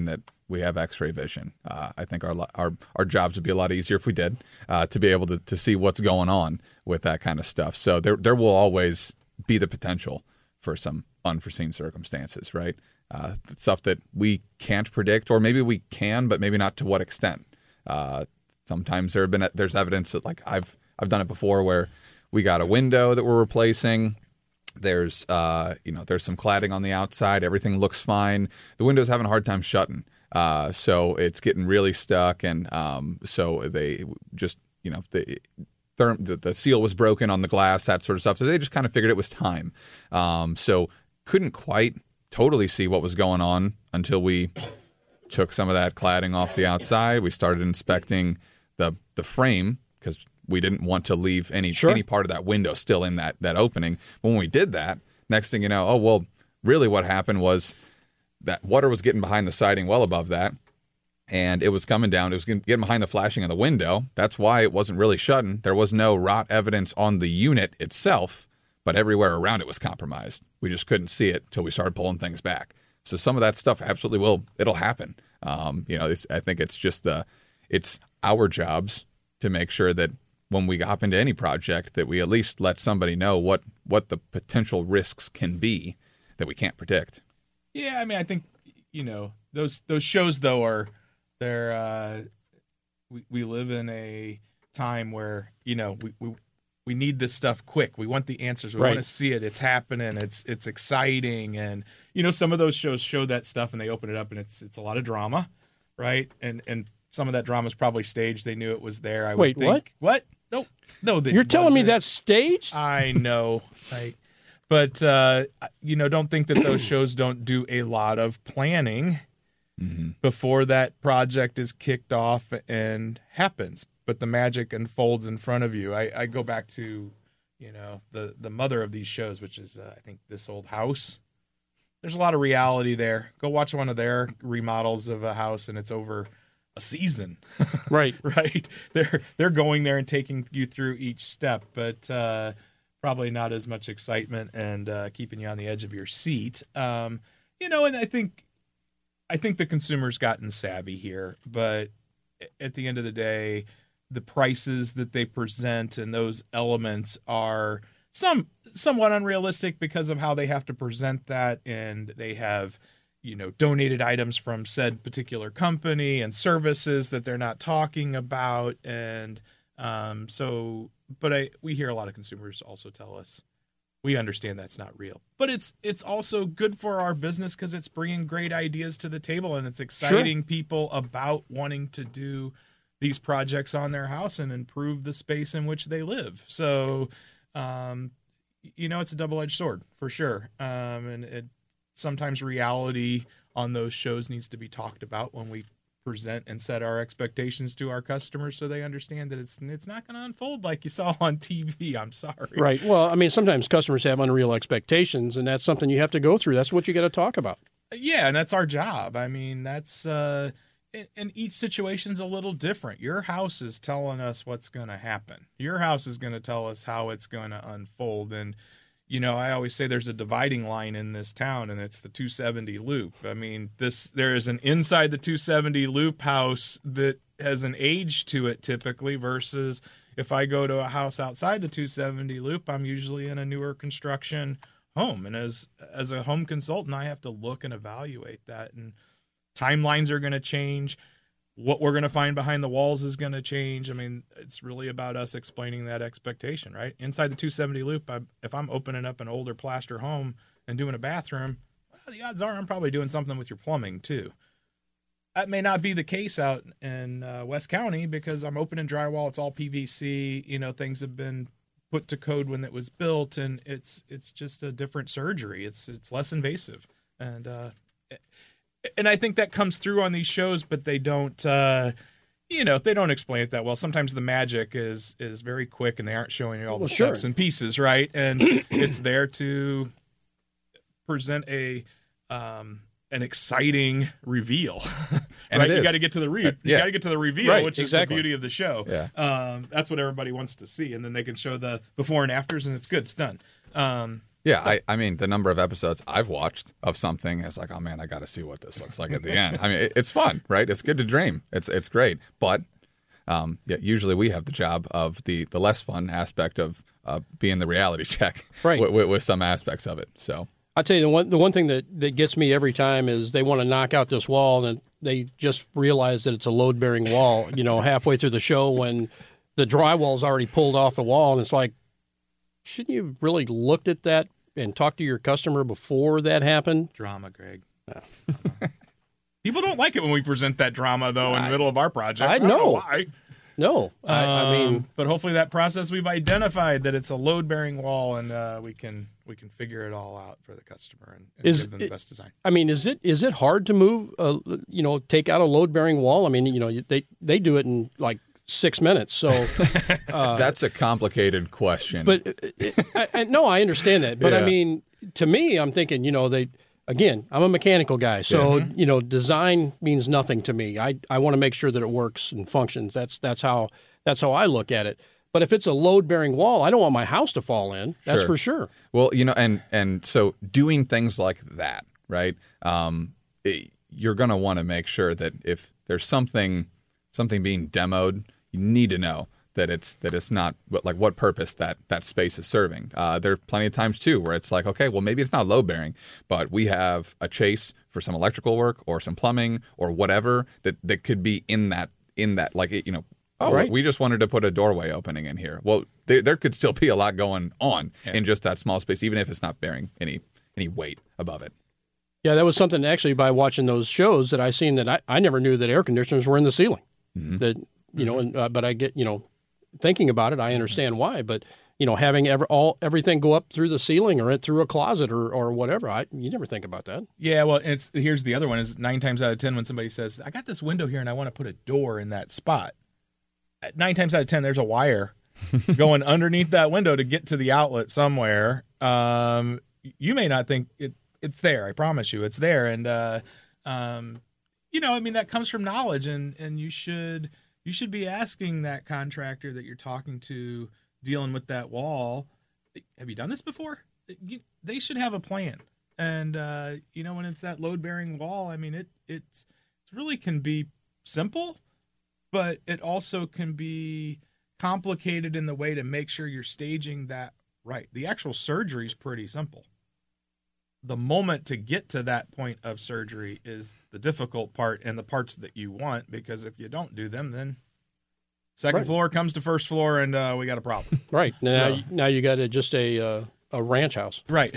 Speaker 4: we have X-ray vision. Uh, I think our our our jobs would be a lot easier if we did uh, to be able to, to see what's going on with that kind of stuff. So there there will always be the potential for some unforeseen circumstances, right? Uh, stuff that we can't predict, or maybe we can, but maybe not to what extent. Uh, sometimes there have been there's evidence that like I've I've done it before where we got a window that we're replacing. There's uh, you know there's some cladding on the outside. Everything looks fine. The window's having a hard time shutting, uh, so it's getting really stuck, and um, so they just you know the, the the seal was broken on the glass, that sort of stuff. So they just kind of figured it was time. Um, so couldn't quite totally see what was going on until we took some of that cladding off the outside. We started inspecting the the frame because we didn't want to leave any
Speaker 3: sure.
Speaker 4: any part of that window still in that that opening. When we did that, next thing you know, oh, well, really what happened was that water was getting behind the siding well above that, and it was coming down. It was getting behind the flashing of the window. That's why it wasn't really shutting. There was no rot evidence on the unit itself, but everywhere around it was compromised. We just couldn't see it until we started pulling things back. So some of that stuff absolutely will, it'll happen. Um, you know, it's, I think it's just the, it's our jobs to make sure that when we hop into any project that we at least let somebody know what, what the potential risks can be that we can't predict.
Speaker 5: Yeah, I mean, I think, you know, those those shows, though, are, they're, uh, we, we live in a time where, you know, we, we, we need this stuff quick. We want the answers. We
Speaker 3: right.
Speaker 5: want to see it. It's happening. It's it's exciting. And, you know, some of those shows show that stuff and they open it up and it's it's a lot of drama, right? And and some of that drama is probably staged. They knew it was there. I
Speaker 3: Wait,
Speaker 5: would think.
Speaker 3: what?
Speaker 5: What? No, no.
Speaker 3: You're telling me
Speaker 5: wasn't.
Speaker 3: that's staged?
Speaker 5: I know. I, but, uh, you know, don't think that those shows don't do a lot of planning mm-hmm. before that project is kicked off and happens. But the magic unfolds in front of you. I, I go back to, you know, the, the mother of these shows, which is, uh, I think, This Old House. There's a lot of reality there. Go watch one of their remodels of a house, and it's over a season.
Speaker 3: Right.
Speaker 5: Right. They're they're going there and taking you through each step, but uh, probably not as much excitement and uh, keeping you on the edge of your seat. Um, you know, and I think I think the consumer's gotten savvy here, but at the end of the day, the prices that they present and those elements are some somewhat unrealistic because of how they have to present that, and they have, you know, donated items from said particular company and services that they're not talking about. And um, so, but I, we hear a lot of consumers also tell us, we understand that's not real, but it's, it's also good for our business because it's bringing great ideas to the table and it's exciting sure. people about wanting to do these projects on their house and improve the space in which they live. So, um, you know, it's a double-edged sword for sure. Um, and it, sometimes reality on those shows needs to be talked about when we present and set our expectations to our customers so they understand that it's it's not going to unfold like you saw on T V. I'm sorry.
Speaker 3: Right. Well, I mean, sometimes customers have unreal expectations, and that's something you have to go through. That's what you got to talk about.
Speaker 5: Yeah, and that's our job. I mean, that's uh, and, and each situation's a little different. Your house is telling us what's going to happen. Your house is going to tell us how it's going to unfold. And you know, I always say there's a dividing line in this town, and it's the two seventy loop. I mean, this there is an inside the two seventy loop house that has an age to it typically versus if I go to a house outside the two seventy loop, I'm usually in a newer construction home. And as as a home consultant, I have to look and evaluate that. And timelines are going to change. What we're going to find behind the walls is going to change. I mean, it's really about us explaining that expectation, right? Inside the two seventy loop, I, if I'm opening up an older plaster home and doing a bathroom, well, the odds are I'm probably doing something with your plumbing too. That may not be the case out in uh, West County because I'm opening drywall. It's all P V C. You know, things have been put to code when it was built, and it's it's just a different surgery. It's it's less invasive, and uh, and I think that comes through on these shows, but they don't, uh, you know, they don't explain it that well. Sometimes the magic is is very quick, and they aren't showing you all
Speaker 3: well,
Speaker 5: the
Speaker 3: sure.
Speaker 5: steps and pieces, right? And it's there to present a um, an exciting reveal,
Speaker 4: and
Speaker 5: right?
Speaker 4: it
Speaker 5: You
Speaker 4: is.
Speaker 5: got to get to the re-
Speaker 4: uh, yeah.
Speaker 5: you got to get to the reveal,
Speaker 3: right,
Speaker 5: which
Speaker 3: exactly.
Speaker 5: is the beauty of the show.
Speaker 4: Yeah.
Speaker 5: Um, that's what everybody wants to see, and then they can show the before and afters, and it's good. It's done. Um,
Speaker 4: Yeah, I, I mean, the number of episodes I've watched of something is like, oh man, I got to see what this looks like at the end. I mean, it, it's fun, right? It's good to dream. It's it's great, but um, yeah, usually we have the job of the the less fun aspect of uh, being the reality check,
Speaker 3: right?
Speaker 4: With, with, with some aspects of it. So
Speaker 3: I'll tell you the one the one thing that, that gets me every time is they want to knock out this wall and they just realize that it's a load bearing wall. You know, halfway through the show when the drywall's already pulled off the wall, and it's like, shouldn't you have really looked at that and talked to your customer before that happened?
Speaker 5: Drama, Greg.
Speaker 3: No.
Speaker 5: People don't like it when we present that drama, though, in
Speaker 3: I,
Speaker 5: the middle of our projects.
Speaker 3: I,
Speaker 5: I don't
Speaker 3: know.
Speaker 5: know why.
Speaker 3: No, I, I mean,
Speaker 5: um, but hopefully that process we've identified that it's a load-bearing wall, and uh, we can we can figure it all out for the customer and, and
Speaker 3: is,
Speaker 5: give them the best design.
Speaker 3: I mean, is it is it hard to move? Uh, you know, take out a load-bearing wall. I mean, you know, they they do it in like six minutes. So uh,
Speaker 4: that's a complicated question.
Speaker 3: But it, I, I, no, I understand that. But
Speaker 4: yeah.
Speaker 3: I mean, to me, I'm thinking, you know, they. Again, I'm a mechanical guy, so
Speaker 4: mm-hmm.
Speaker 3: you know, design means nothing to me. I, I want to make sure that it works and functions. That's that's how that's how I look at it. But if it's a load-bearing wall, I don't want my house to fall in. That's
Speaker 4: sure.
Speaker 3: for sure.
Speaker 4: Well, you know, and and so doing things like that, right? Um, it, you're going to want to make sure that if there's something something being demoed, you need to know that it's that it's not like what purpose that that space is serving. Uh, there are plenty of times too where it's like, okay, well maybe it's not load bearing, but we have a chase for some electrical work or some plumbing or whatever that, that could be in that in that like you know. Oh, right. We just wanted to put a doorway opening in here. Well, there, there could still be a lot going on yeah. in just that small space, even if it's not bearing any any weight above it.
Speaker 3: Yeah, that was something actually by watching those shows that I seen that I, I never knew that air conditioners were in the ceiling. Mm-hmm. That you know, and, uh, but I get you know. Thinking about it, I understand why, but you know, having ever all everything go up through the ceiling or through a closet or, or whatever, I you never think about that.
Speaker 5: Yeah, well, it's here's the other one: is nine times out of ten when somebody says, "I got this window here and I want to put a door in that spot," nine times out of ten there's a wire going underneath that window to get to the outlet somewhere. Um, you may not think it it's there. I promise you, it's there, and uh, um, you know, I mean, that comes from knowledge, and and you should. You should be asking that contractor that you're talking to dealing with that wall, have you done this before? You, they should have a plan. And, uh, you know, when it's that load-bearing wall, I mean, it it's, it really can be simple, but it also can be complicated in the way to make sure you're staging that right. The actual surgery is pretty simple. The moment to get to that point of surgery is the difficult part and the parts that you want, because if you don't do them, then second right. floor comes to first floor and uh, we got a problem.
Speaker 3: Right. Now, so, now you got a, just a uh, a ranch house.
Speaker 5: Right.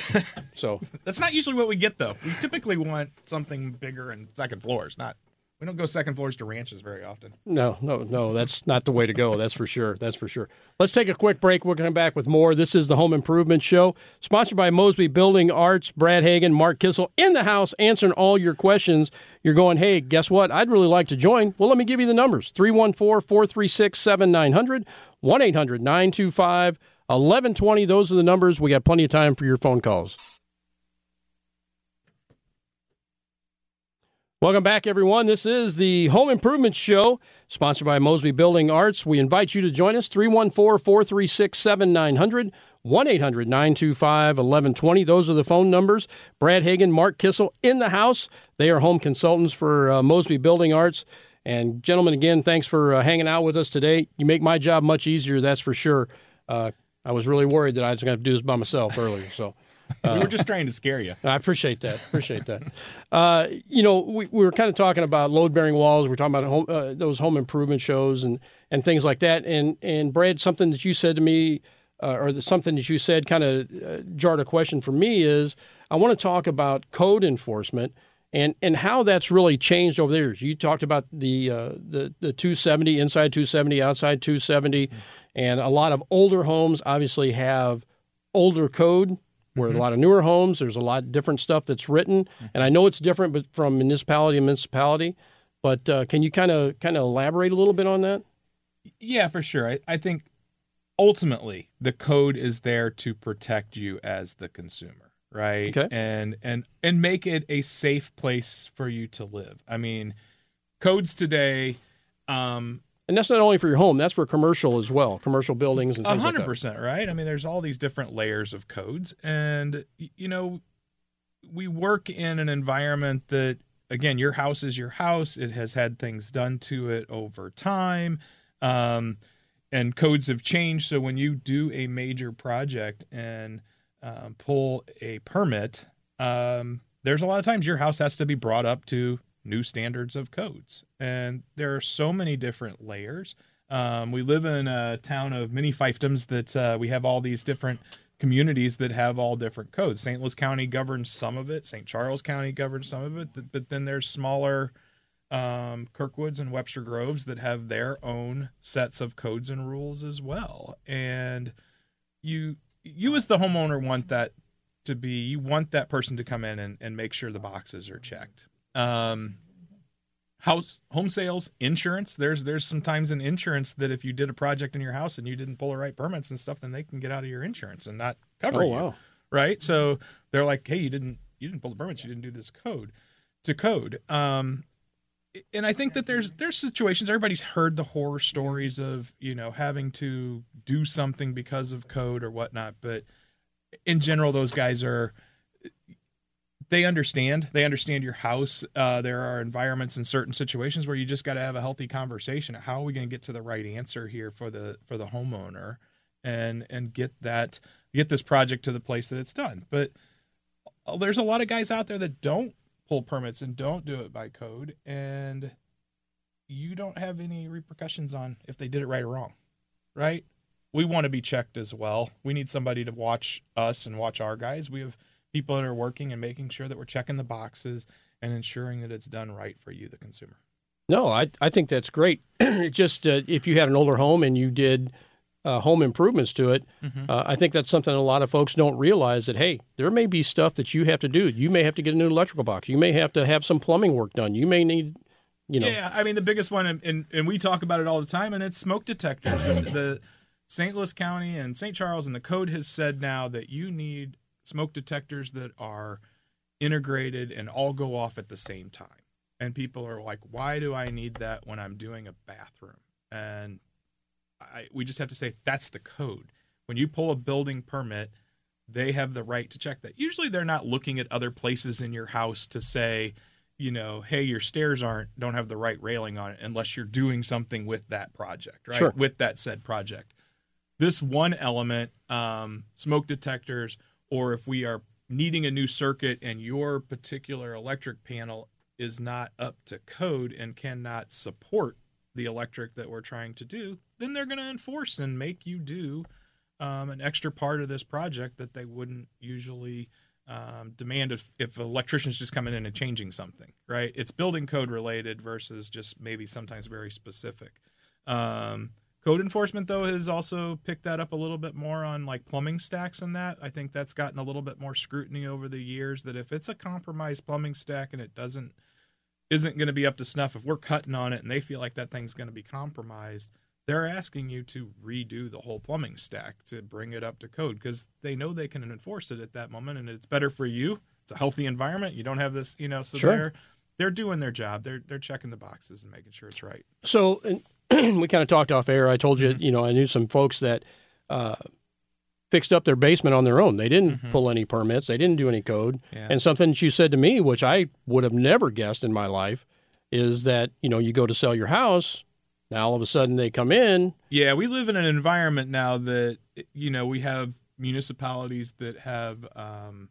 Speaker 3: So
Speaker 5: that's not usually what we get, though. We typically want something bigger and second floors, not we don't go second floors to ranches very often.
Speaker 3: No, no, no, that's not the way to go. That's for sure. That's for sure. Let's take a quick break. We're going to come back with more. This is the Home Improvement Show, sponsored by Mosby Building Arts. Brad Hagan, Mark Kissel in the house answering all your questions. You're going, hey, guess what? I'd really like to join. Well, let me give you the numbers. three one four, four three six, seven nine zero zero, one eight hundred, nine two five, eleven twenty. Those are the numbers. We got plenty of time for your phone calls. Welcome back, everyone. This is the Home Improvement Show, sponsored by Mosby Building Arts. We invite you to join us, three one four, four three six, seven nine zero zero, one eight hundred, nine two five, eleven twenty. Those are the phone numbers. Brad Hagan, Mark Kissel in the house. They are home consultants for uh, Mosby Building Arts. And, gentlemen, again, thanks for uh, hanging out with us today. You make my job much easier, that's for sure. Uh, I was really worried that I was going to have to do this by myself earlier, so...
Speaker 5: Uh, we were just trying to scare you.
Speaker 3: I appreciate that. Appreciate that. Uh, you know, we, we were kind of talking about load-bearing walls. We're talking about home, uh, those home improvement shows and, and things like that. And, and Brad, something that you said to me, uh, or the, something that you said kind of uh, jarred a question for me is, I want to talk about code enforcement and, and how that's really changed over the years. You talked about the, uh, the, the two seventy, inside two seventy, outside two seventy, mm-hmm. and a lot of older homes obviously have older code. Where mm-hmm. a lot of newer homes, there's a lot of different stuff that's written, mm-hmm. and I know it's different, but from municipality to municipality. But uh, can you kind of kind of elaborate a little bit on that?
Speaker 5: Yeah, for sure. I, I think ultimately the code is there to protect you as the consumer, right?
Speaker 3: Okay.
Speaker 5: And and and make it a safe place for you to live. I mean, codes today, um,
Speaker 3: And that's not only for your home, that's for commercial as well, commercial buildings and
Speaker 5: A
Speaker 3: things like
Speaker 5: hundred
Speaker 3: that.
Speaker 5: percent, right? I mean, there's all these different layers of codes, and y- you know, we work in an environment that, again, your house is your house. It has had things done to it over time, um, and codes have changed. So when you do a major project and um, pull a permit, um, there's a lot of times your house has to be brought up to new standards of codes, and there are so many different layers. Um, we live in a town of many fiefdoms that uh, we have all these different communities that have all different codes. Saint Louis County governs some of it. Saint Charles County governs some of it. But then there's smaller um, Kirkwoods and Webster Groves that have their own sets of codes and rules as well. And you, you as the homeowner want that to be, you want that person to come in and, and make sure the boxes are checked. Um, house, home sales, insurance. There's there's some times in insurance that if you did a project in your house and you didn't pull the right permits and stuff, then they can get out of your insurance and not cover
Speaker 3: Oh,
Speaker 5: you.
Speaker 3: wow.
Speaker 5: Right? So they're like, hey, you didn't you didn't pull the permits, you didn't do this code to code. Um, and I think that there's there's situations, everybody's heard the horror stories of, you know, having to do something because of code or whatnot, but in general, those guys are. They understand. They understand your house. Uh, there are environments in certain situations where you just got to have a healthy conversation. How are we going to get to the right answer here for the for the homeowner, and and get that get this project to the place that it's done? But there's a lot of guys out there that don't pull permits and don't do it by code, and you don't have any repercussions on if they did it right or wrong, right? We want to be checked as well. We need somebody to watch us and watch our guys. We have people that are working and making sure that we're checking the boxes and ensuring that it's done right for you, the consumer.
Speaker 3: No, I I think that's great. It just uh, if you had an older home and you did uh, home improvements to it,
Speaker 5: Mhm.
Speaker 3: uh, I think that's something a lot of folks don't realize that, hey, there may be stuff that you have to do. You may have to get a new electrical box. You may have to have some plumbing work done. You may need, you know.
Speaker 5: Yeah, I mean, the biggest one, and, and, and we talk about it all the time, and it's smoke detectors. And the Saint Louis County and Saint Charles and the code has said now that you need smoke detectors that are integrated and all go off at the same time. And people are like, why do I need that when I'm doing a bathroom? And I, we just have to say, that's the code. When you pull a building permit, they have the right to check that. Usually they're not looking at other places in your house to say, you know, hey, your stairs aren't don't have the right railing on it unless you're doing something with that project, right?
Speaker 3: Sure.
Speaker 5: With that said project. This one element, um, smoke detectors, or if we are needing a new circuit and your particular electric panel is not up to code and cannot support the electric that we're trying to do, then they're going to enforce and make you do um, an extra part of this project that they wouldn't usually um, demand if, if an electrician's just coming in and changing something, right? It's building code related versus just maybe sometimes very specific. Um, Code enforcement, though, has also picked that up a little bit more on like plumbing stacks and that. I think that's gotten a little bit more scrutiny over the years, that if it's a compromised plumbing stack and it doesn't isn't going to be up to snuff, if we're cutting on it and they feel like that thing's going to be compromised, they're asking you to redo the whole plumbing stack to bring it up to code because they know they can enforce it at that moment and it's better for you. It's a healthy environment. You don't have this, you know, so
Speaker 3: Sure.
Speaker 5: they're they're doing their job. They're they're checking the boxes and making sure it's right.
Speaker 3: So and we kind of talked off air. I told you, you know, I knew some folks that uh, fixed up their basement on their own. They didn't
Speaker 5: Mhm.
Speaker 3: pull any permits. They didn't do any code.
Speaker 5: Yeah.
Speaker 3: And something that you said to me, which I would have never guessed in my life, is that, you know, you go to sell your house. Now, all of a sudden they come in.
Speaker 5: Yeah, we live in an environment now that, you know, we have municipalities that have um,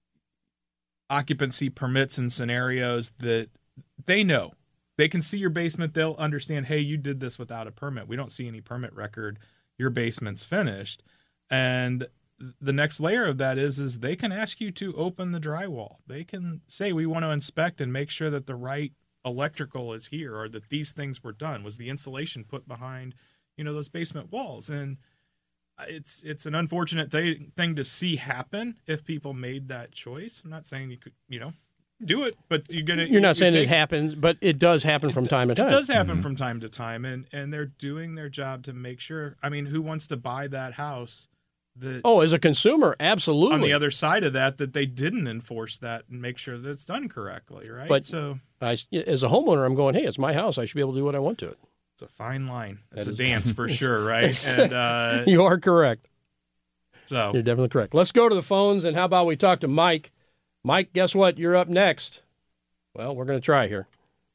Speaker 5: occupancy permits and scenarios that they know. They can see your basement. They'll understand, hey, you did this without a permit. We don't see any permit record. Your basement's finished. And the next layer of that is, is they can ask you to open the drywall. They can say, we want to inspect and make sure that the right electrical is here or that these things were done. Was the insulation put behind, you know, those basement walls? And it's it's an unfortunate th- thing to see happen if people made that choice. I'm not saying you could, you know, do it, but you're gonna.
Speaker 3: You're not saying
Speaker 5: take,
Speaker 3: it happens, but it does happen from time to time.
Speaker 5: It does happen mm-hmm. from time to time, and and they're doing their job to make sure. I mean, who wants to buy that house? That
Speaker 3: oh, as a consumer, absolutely.
Speaker 5: On the other side of that, that they didn't enforce that and make sure that it's done correctly, right?
Speaker 3: But
Speaker 5: so,
Speaker 3: I, as a homeowner, I'm going, hey, it's my house. I should be able to do what I want to it.
Speaker 5: It's a fine line. It's
Speaker 3: That
Speaker 5: a
Speaker 3: is-
Speaker 5: dance for sure, right? And uh,
Speaker 3: You are correct.
Speaker 5: so
Speaker 3: You're definitely correct. Let's go to the phones, and how about we talk to Mike? Mike, guess what? You're up next. Well, we're going to try here.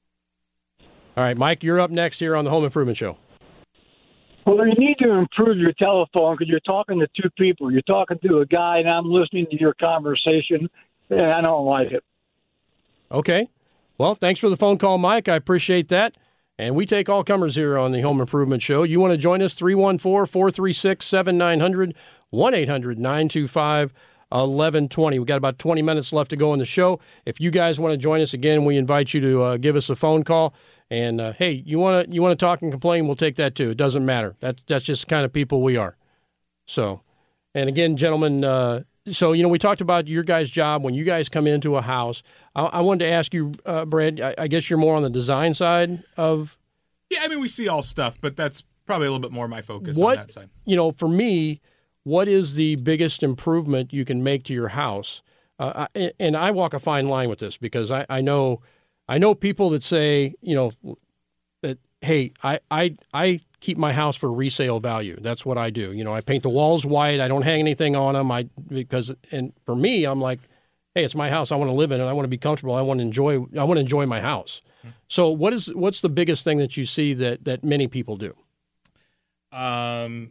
Speaker 3: All right, Mike, you're up next here on the Home Improvement Show.
Speaker 12: Well, you need to improve your telephone because you're talking to two people. You're talking to a guy, and I'm listening to your conversation, and I don't like it.
Speaker 3: Okay. Well, thanks for the phone call, Mike. I appreciate that. And we take all comers here on the Home Improvement Show. You want to join us? three one four, four three six, seven nine zero zero, one eight hundred, nine two five, eleven twenty. We've got about twenty minutes left to go in the show. If you guys want to join us again, we invite you to uh, give us a phone call. And, uh, hey, you want to you want to talk and complain, we'll take that too. It doesn't matter. That, that's just the kind of people we are. So, and again, gentlemen, uh, so, you know, we talked about your guys' job when you guys come into a house. I, I wanted to ask you, uh, Brad, I, I guess you're more on the design side of...
Speaker 5: yeah, I mean, we see all stuff, but that's probably a little bit more my focus
Speaker 3: what,
Speaker 5: on that side.
Speaker 3: You know, for me, what is the biggest improvement you can make to your house? Uh, I, and I walk a fine line with this because I, I know I know people that say, you know, that, hey, I, I, I keep my house for resale value. That's what I do. You know, I paint the walls white. I don't hang anything on them. I because and for me, I'm like, hey, it's my house. I want to live in it. I want to be comfortable. I want to enjoy. I want to enjoy my house. So, what is what's the biggest thing that you see that that many people do?
Speaker 5: Um,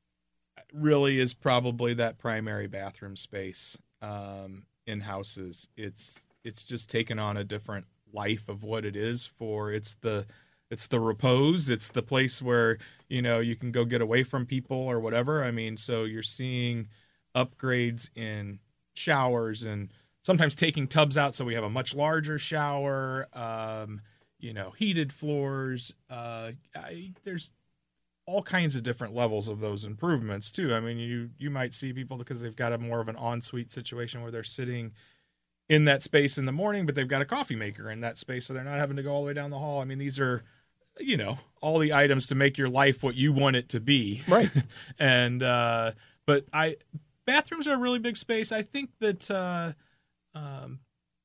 Speaker 5: really is probably that primary bathroom space um, in houses. It's it's just taken on a different life of what it is for. It's the it's the repose. It's the place where, you know, you can go get away from people or whatever. I mean, so you're seeing upgrades in showers and sometimes taking tubs out so we have a much larger shower. Um, you know, heated floors. Uh, I, there's all kinds of different levels of those improvements too. I mean, you you might see people because they've got a more of an ensuite situation where they're sitting in that space in the morning, but they've got a coffee maker in that space, so they're not having to go all the way down the hall. I mean, these are, you know, all the items to make your life what you want it to be.
Speaker 3: Right.
Speaker 5: and uh, but I bathrooms are a really big space. I think that uh, um,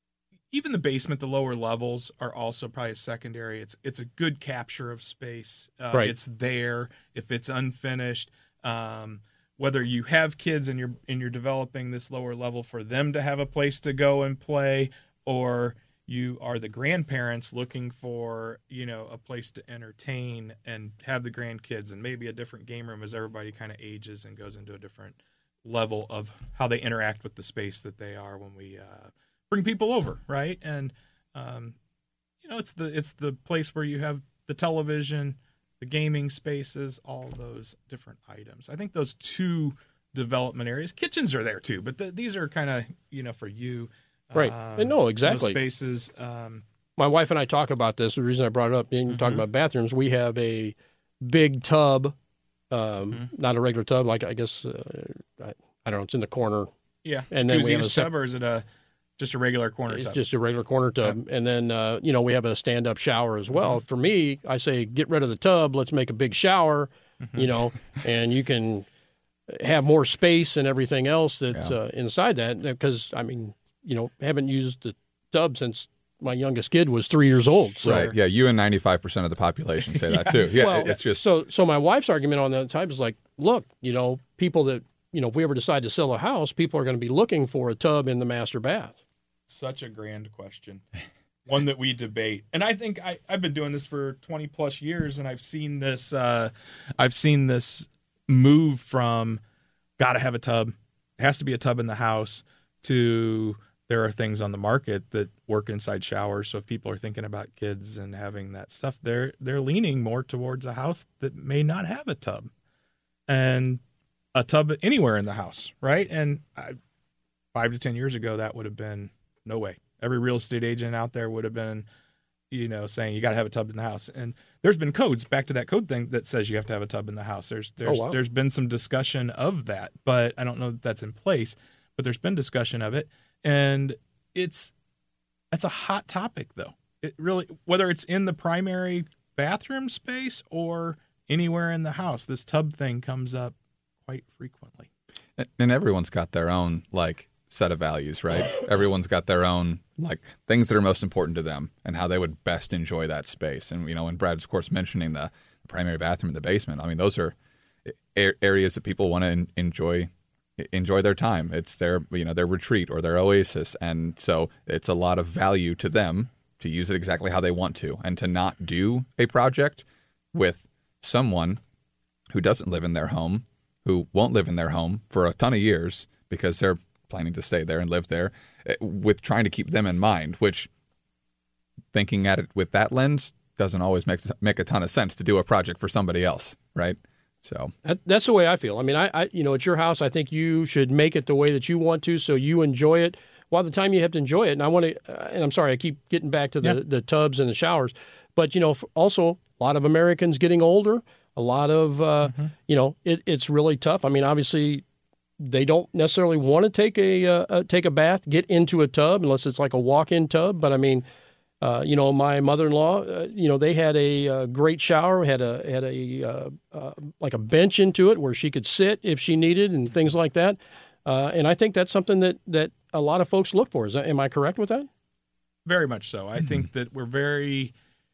Speaker 5: even the basement, the lower levels are also probably a secondary. It's it's a good capture of space. Uh,
Speaker 3: Right.
Speaker 5: It's there if it's unfinished. Um, whether you have kids and you're and you're developing this lower level for them to have a place to go and play, or you are the grandparents looking for, you know, a place to entertain and have the grandkids and maybe a different game room as everybody kind of ages and goes into a different level of how they interact with the space that they are when we uh, bring people over, right? And um, you know, it's the it's the place where you have the television, the gaming spaces, all those different items. I think those two development areas, kitchens are there too, but the, these are kind of, you know, for you.
Speaker 3: Right.
Speaker 5: Um,
Speaker 3: And no, exactly.
Speaker 5: Those spaces. Um,
Speaker 3: My wife and I talk about this. The reason I brought it up, and you're talking about bathrooms, we have a big tub, um,
Speaker 5: Mm-hmm.
Speaker 3: not a regular tub, like I guess, uh, I, I don't know, it's in the corner.
Speaker 5: yeah.
Speaker 3: And then we have a
Speaker 5: Jacuzzi
Speaker 3: sep-
Speaker 5: tub, or is it a just a regular corner
Speaker 3: It's
Speaker 5: tub?
Speaker 3: just a regular corner tub. And then, uh, you know, we have a stand-up shower as well. For me, I say get rid of the tub. Let's make a big shower, you know, and you can have more space and everything else that's
Speaker 4: Yeah.
Speaker 3: uh, inside that. Because, I mean, you know, haven't used the tub since my youngest kid was three years old. So.
Speaker 4: Right. Yeah. You and ninety-five percent of the population say that too. Yeah.
Speaker 3: Well,
Speaker 4: it's just
Speaker 3: so. So my wife's argument on that type is like, look, you know, people that, you know, if we ever decide to sell a house, people are going to be looking for a tub in the master bath.
Speaker 5: Such a grand question, one that we debate. And I think I, I've been doing this for twenty plus years, and I've seen this. Uh, I've seen this move from got to have a tub, it has to be a tub in the house, to there are things on the market that work inside showers. So if people are thinking about kids and having that stuff, they're they're leaning more towards a house that may not have a tub, and a tub anywhere in the house, right? And I, five to ten years ago, that would have been no way. Every real estate agent out there would have been, you know, saying you got to have a tub in the house. And there's been codes, back to that code thing, that says you have to have a tub in the house. There's there's
Speaker 3: Oh, wow.
Speaker 5: there's been some discussion of that, but I don't know that that's in place. But there's been discussion of it, and it's that's a hot topic, though. It really, whether it's in the primary bathroom space or anywhere in the house, this tub thing comes up quite frequently.
Speaker 4: and everyone's got their own like set of values, right? Everyone's got their own like things that are most important to them and how they would best enjoy that space. And you know, when Brad's of course mentioning the primary bathroom in the basement. I mean, those are a- areas that people want to en- enjoy enjoy their time. It's their, you know, their retreat or their oasis. And so it's a lot of value to them to use it exactly how they want to, and to not do a project with someone who doesn't live in their home, who won't live in their home for a ton of years because they're planning to stay there and live there, with trying to keep them in mind, which, thinking at it with that lens, doesn't always make make a ton of sense to do a project for somebody else, right? So
Speaker 3: that, that's the way I feel. I mean, I, I, you know, it's your house. I think you should make it the way that you want to, so you enjoy it while the time you have to enjoy it. And I want to, uh, and I'm sorry, I keep getting back to the, yeah. the tubs and the showers, but you know, also a lot of Americans getting older. A lot of, uh, mm-hmm. you know, it, it's really tough. I mean, obviously, they don't necessarily want to take a uh, take a bath, get into a tub, unless it's like a walk-in tub. But I mean, uh, you know, my mother-in-law, uh, you know, they had a uh, great shower, had a had a uh, uh, like a bench into it where she could sit if she needed, and things like that. Uh, and I think that's something that that a lot of folks look for. Is that, am I correct with that?
Speaker 5: Very much so. I mm-hmm. think that we're very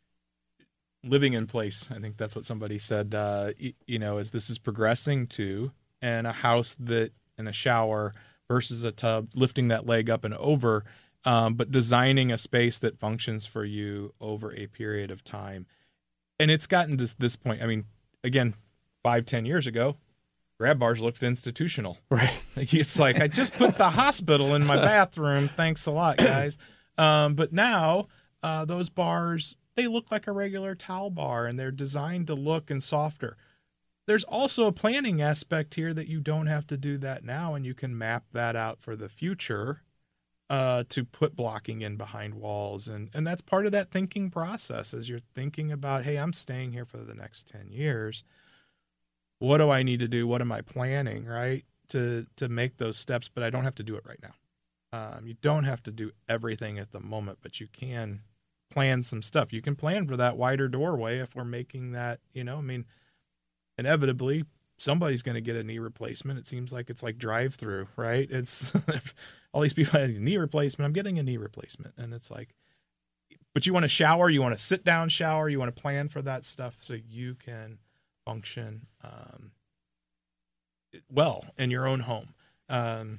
Speaker 5: living in place. I think that's what somebody said, uh, you, you know, as this is progressing to, and a house that, and a shower versus a tub, lifting that leg up and over, um, but designing a space that functions for you over a period of time. And it's gotten to this point. I mean, again, five, ten years ago, grab bars looked institutional.
Speaker 3: Right.
Speaker 5: It's like, I just put the hospital in my bathroom. Thanks a lot, guys. Um, but now uh, those bars, they look like a regular towel bar, and they're designed to look and softer. There's also a planning aspect here that you don't have to do that now, and you can map that out for the future uh, to put blocking in behind walls. And, and that's part of that thinking process as you're thinking about, hey, I'm staying here for the next ten years. What do I need to do? What am I planning, right, to to make those steps? But I don't have to do it right now. Um, you don't have to do everything at the moment, but you can plan some stuff. You can plan for that wider doorway if we're making that, you know, I mean, inevitably somebody's going to get a knee replacement. It seems like it's like drive through, right? It's all these people had a knee replacement. I'm getting a knee replacement. And it's like, but you want to shower, you want to sit down shower, you want to plan for that stuff so you can function um, well in your own home. Um,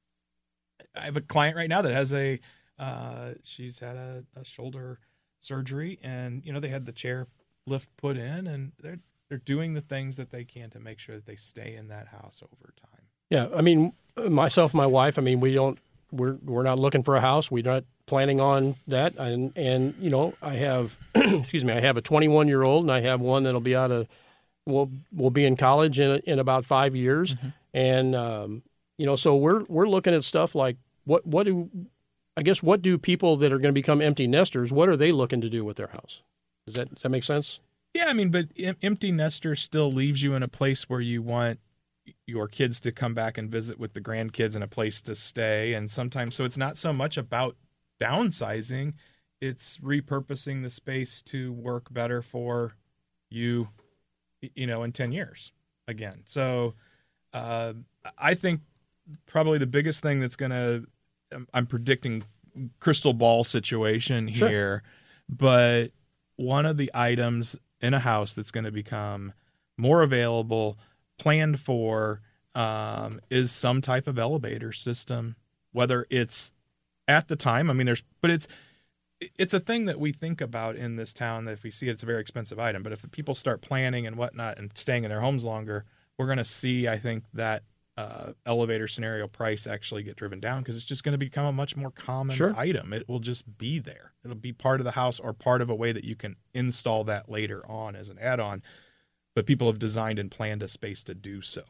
Speaker 5: I have a client right now that has a, Uh, she's had a, a shoulder surgery, and you know they had the chair lift put in, and they're they're doing the things that they can to make sure that they stay in that house over time.
Speaker 3: Yeah, I mean, myself, and my wife. I mean, we don't we're we're not looking for a house. We're not planning on that, and and you know, I have excuse me, I have a twenty-one year old, and I have one that'll be out of will will be in college in in about five years, mm-hmm. and um, you know, so we're we're looking at stuff like what what do. I guess what do people that are going to become empty nesters, what are they looking to do with their house? Does that does that make sense?
Speaker 5: Yeah, I mean, but em- empty nester still leaves you in a place where you want your kids to come back and visit with the grandkids and a place to stay. And sometimes, so it's not so much about downsizing, it's repurposing the space to work better for you, you know, in ten years again. So uh, I think probably the biggest thing that's going to, I'm predicting crystal ball situation here, sure. But one of the items in a house that's going to become more available, planned for, um, is some type of elevator system, whether it's at the time. I mean, there's, but it's, it's a thing that we think about in this town that if we see it, it's a very expensive item. But if people start planning and whatnot and staying in their homes longer, we're going to see, I think, that Uh, elevator scenario price actually get driven down because it's just going to become a much more common
Speaker 3: sure.
Speaker 5: item. It will just be there. It'll be part of the house or part of a way that you can install that later on as an add-on. But people have designed and planned a space to do so.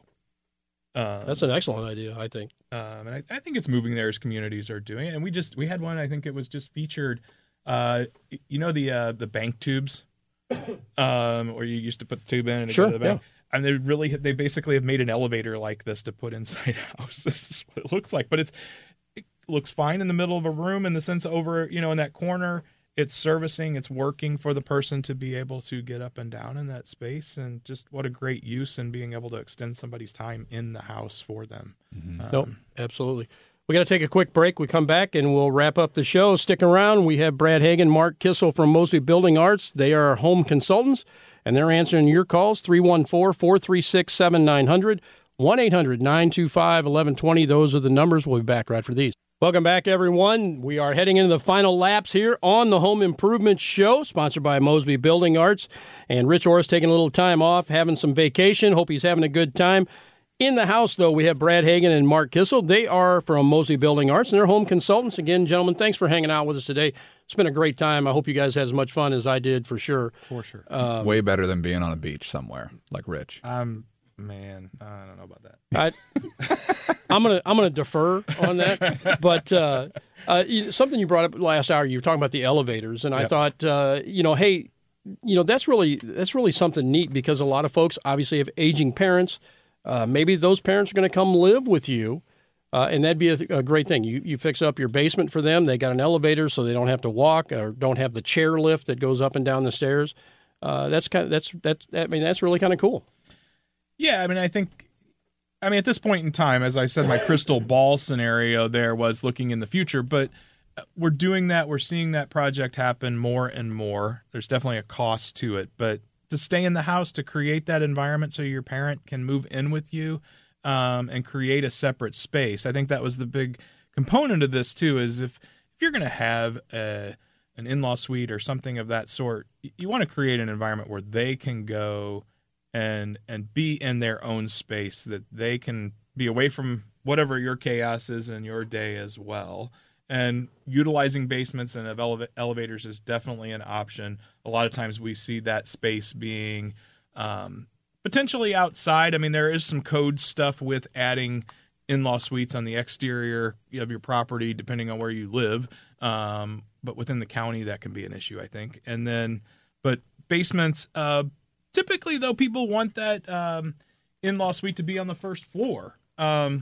Speaker 5: Um,
Speaker 3: That's an excellent idea, I think.
Speaker 5: Um, and I, I think it's moving there as communities are doing it. And we just we had one. I think it was just featured. Uh, you know the uh, the bank tubes, um, where you used to put the tube in and
Speaker 3: sure,
Speaker 5: go to the bank.
Speaker 3: Yeah.
Speaker 5: And they really, they basically have made an elevator like this to put inside a house. This is what it looks like, but it's, it looks fine in the middle of a room in the sense over, you know, in that corner, it's servicing, it's working for the person to be able to get up and down in that space. And just what a great use in being able to extend somebody's time in the house for them.
Speaker 3: Mm-hmm.
Speaker 5: Um,
Speaker 3: nope, absolutely. We got to take a quick break. We come back and we'll wrap up the show. Stick around. We have Brad Hagan, Mark Kissel from Mosby Building Arts. They are home consultants, and they're answering your calls, three one four, four three six, seven nine zero zero, one eight hundred, nine two five, one one two zero. Those are the numbers. We'll be back right for these. Welcome back, everyone. We are heading into the final laps here on the Home Improvement Show, sponsored by Mosby Building Arts. And Rich Orr's taking a little time off, having some vacation. Hope he's having a good time. In the house, though, we have Brad Hagan and Mark Kissel. They are from Mosby Building Arts, and they're home consultants. Again, gentlemen, thanks for hanging out with us today. It's been a great time. I hope you guys had as much fun as I did, for sure.
Speaker 5: For sure.
Speaker 3: Um,
Speaker 4: Way better than being on a beach somewhere, like Rich.
Speaker 5: Um, man, I don't know about that.
Speaker 3: I, I'm gonna I'm gonna defer on that. But uh, uh, you, something you brought up last hour, you were talking about the elevators, and
Speaker 5: Yep.
Speaker 3: I thought, uh, you know, hey, you know, that's really that's really something neat, because a lot of folks obviously have aging parents. Uh, maybe those parents are going to come live with you, uh, and that'd be a, a great thing. You you fix up your basement for them. They got an elevator, so they don't have to walk or don't have the chair lift that goes up and down the stairs. Uh, that's kind of that's that's I mean that's really kind of cool.
Speaker 5: Yeah, I mean, I think, I mean, at this point in time, as I said, my crystal ball scenario there was looking in the future, but we're doing that. We're seeing that project happen more and more. There's definitely a cost to it, but to stay in the house, to create that environment so your parent can move in with you um, and create a separate space. I think that was the big component of this too, is if, if you're going to have a, an in-law suite or something of that sort, you, you want to create an environment where they can go and and be in their own space, that they can be away from whatever your chaos is in your day as well. And utilizing basements and eleva- elevators is definitely an option. A lot of times we see that space being um, potentially outside. I mean, there is some code stuff with adding in-law suites on the exterior of your property, depending on where you live. Um, but within the county, that can be an issue, I think. And then, but basements, uh, typically, though, people want that um, in-law suite to be on the first floor. Um,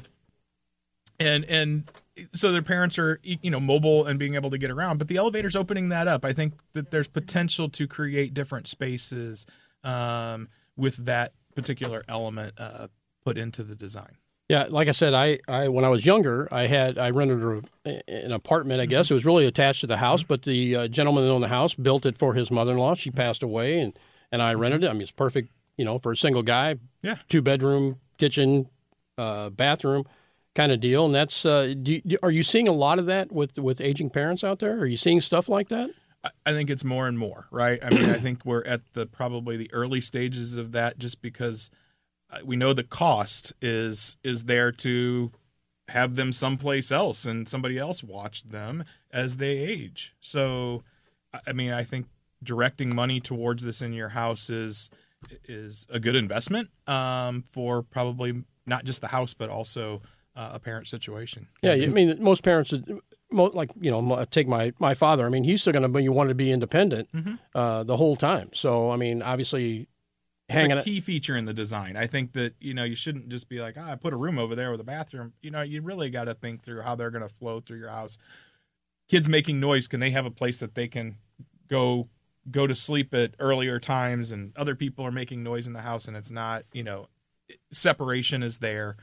Speaker 5: and and so their parents are, you know, mobile and being able to get around. But the elevator's opening that up. I think that there's potential to create different spaces um, with that particular element uh, put into the design.
Speaker 3: Yeah, like I said, I, I when I was younger, I had I rented a, an apartment. I guess it was really attached to the house, but the uh, gentleman that owned the house built it for his mother-in-law. She passed away, and, and I rented it. I mean, it's perfect, you know, for a single guy.
Speaker 5: Yeah,
Speaker 3: two bedroom, kitchen, uh, bathroom, kind of deal. And that's uh, do you, are you seeing a lot of that with with aging parents out there? Are you seeing stuff like that?
Speaker 5: I think it's more and more, right? I mean, I think we're at the probably the early stages of that, just because we know the cost is is there to have them someplace else and somebody else watch them as they age. So, I mean, I think directing money towards this in your house is is a good investment um, for probably not just the house, but also uh, a parent situation.
Speaker 3: Yeah, I mean, most parents, like, you know, take my, my father. I mean, he's still going to be, you want to be independent mm-hmm. uh, the whole time. So, I mean, obviously,
Speaker 5: it's a key feature in the design. I think that, you know, you shouldn't just be like, oh, I put a room over there with a bathroom. You know, you really got to think through how they're going to flow through your house. Kids making noise, can they have a place that they can go go to sleep at earlier times, and other people are making noise in the house and it's not, you know, separation is there.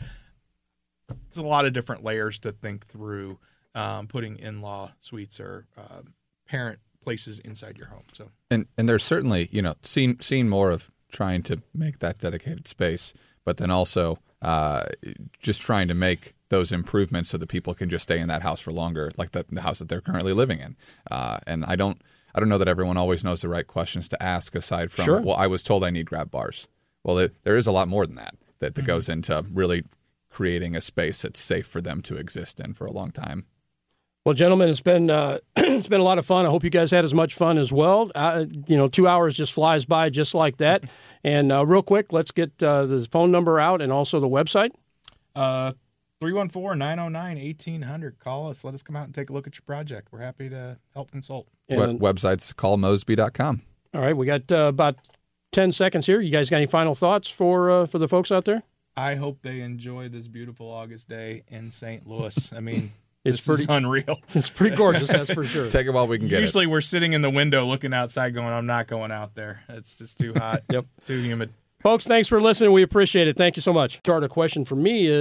Speaker 5: It's a lot of different layers to think through um, putting in-law suites or uh, parent places inside your home. So
Speaker 4: and and there's certainly, you know, seen seen more of trying to make that dedicated space, but then also uh, just trying to make those improvements so that people can just stay in that house for longer, like the, the house that they're currently living in. Uh, and I don't, I don't know that everyone always knows the right questions to ask aside from,
Speaker 3: sure.
Speaker 4: well, I was told I need grab bars. Well, it, there is a lot more than that that, that mm-hmm. goes into really creating a space that's safe for them to exist in for a long time.
Speaker 3: Well, gentlemen, it's been uh, it's been a lot of fun. I hope you guys had as much fun as well. Uh, you know, two hours just flies by just like that. And uh, real quick, let's get uh, the phone number out and also the website.
Speaker 5: Uh, three one four, nine oh nine, eighteen hundred. Call us. Let us come out and take a look at your project. We're happy to help consult.
Speaker 4: And, we- website's call mosby dot com.
Speaker 3: All right, we got uh, about ten seconds here. You guys got any final thoughts for uh, for the folks out there?
Speaker 5: I hope they enjoy this beautiful August day in Saint Louis. I mean,
Speaker 3: it's
Speaker 5: this
Speaker 3: pretty
Speaker 5: is unreal.
Speaker 3: It's pretty gorgeous, that's for sure.
Speaker 4: Take it while we can get
Speaker 5: Usually
Speaker 4: it.
Speaker 5: we're sitting in the window looking outside going, I'm not going out there. It's just too hot.
Speaker 3: Yep.
Speaker 5: Too humid.
Speaker 3: Folks, thanks for listening. We appreciate it. Thank you so much. Start a question for me is,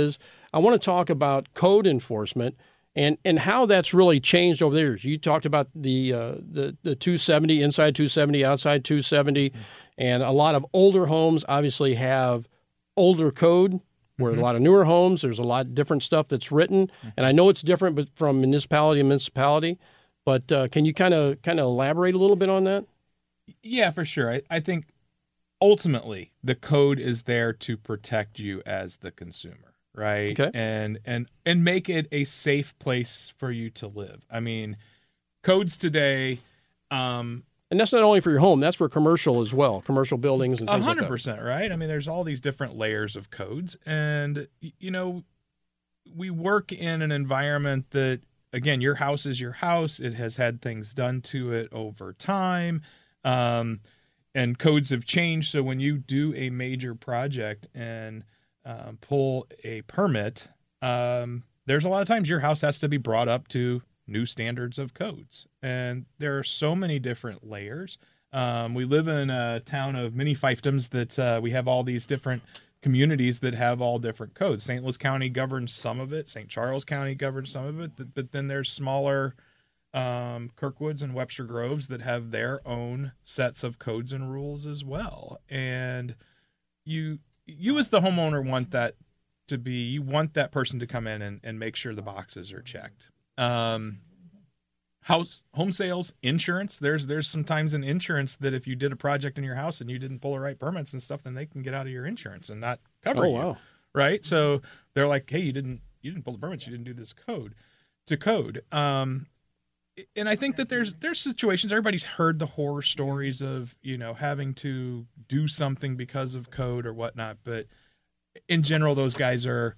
Speaker 3: I want to talk about code enforcement and, and how that's really changed over the years. You talked about the uh, the the two seventy, inside two seventy, outside two seventy, mm-hmm. and a lot of older homes obviously have older code, where mm-hmm. a lot of newer homes, there's a lot of different stuff that's written. Mm-hmm. And I know it's different but from municipality to municipality, but uh, can you kind of kind of elaborate a little bit on that?
Speaker 5: Yeah, for sure. I, I think ultimately the code is there to protect you as the consumer, right?
Speaker 3: Okay.
Speaker 5: And and and make it a safe place for you to live. I mean, codes today, um,
Speaker 3: and that's not only for your home, that's for commercial as well, commercial buildings and things
Speaker 5: one hundred percent,
Speaker 3: like that.
Speaker 5: Right? I mean, there's all these different layers of codes. And, you know, we work in an environment that, again, your house is your house. It has had things done to it over time. Um, and codes have changed. So when you do a major project and um, pull a permit, um, there's a lot of times your house has to be brought up to new standards of codes. And there are so many different layers. Um, we live in a town of many fiefdoms that uh, we have all these different communities that have all different codes. Saint Louis County governs some of it. Saint Charles County governs some of it. But, but then there's smaller um, Kirkwoods and Webster Groves that have their own sets of codes and rules as well. And you, you as the homeowner want that to be, you want that person to come in and, and make sure the boxes are checked. Um, house, home sales, insurance. There's there's sometimes in insurance that if you did a project in your house and you didn't pull the right permits and stuff, then they can get out of your insurance and not cover
Speaker 3: oh,
Speaker 5: you.
Speaker 3: Wow.
Speaker 5: Right? So they're like, hey, you didn't you didn't pull the permits, you didn't do this code to code. Um, and I think that there's there's situations. Everybody's heard the horror stories of you know having to do something because of code or whatnot, but in general, those guys are.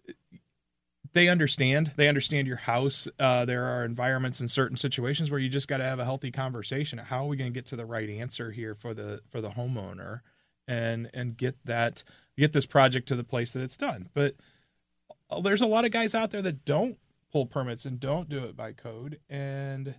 Speaker 5: They understand. They understand your house. Uh, there are environments in certain situations where you just got to have a healthy conversation. How are we going to get to the right answer here for the for the homeowner, and and get that get this project to the place that it's done? But there's a lot of guys out there that don't pull permits and don't do it by code, and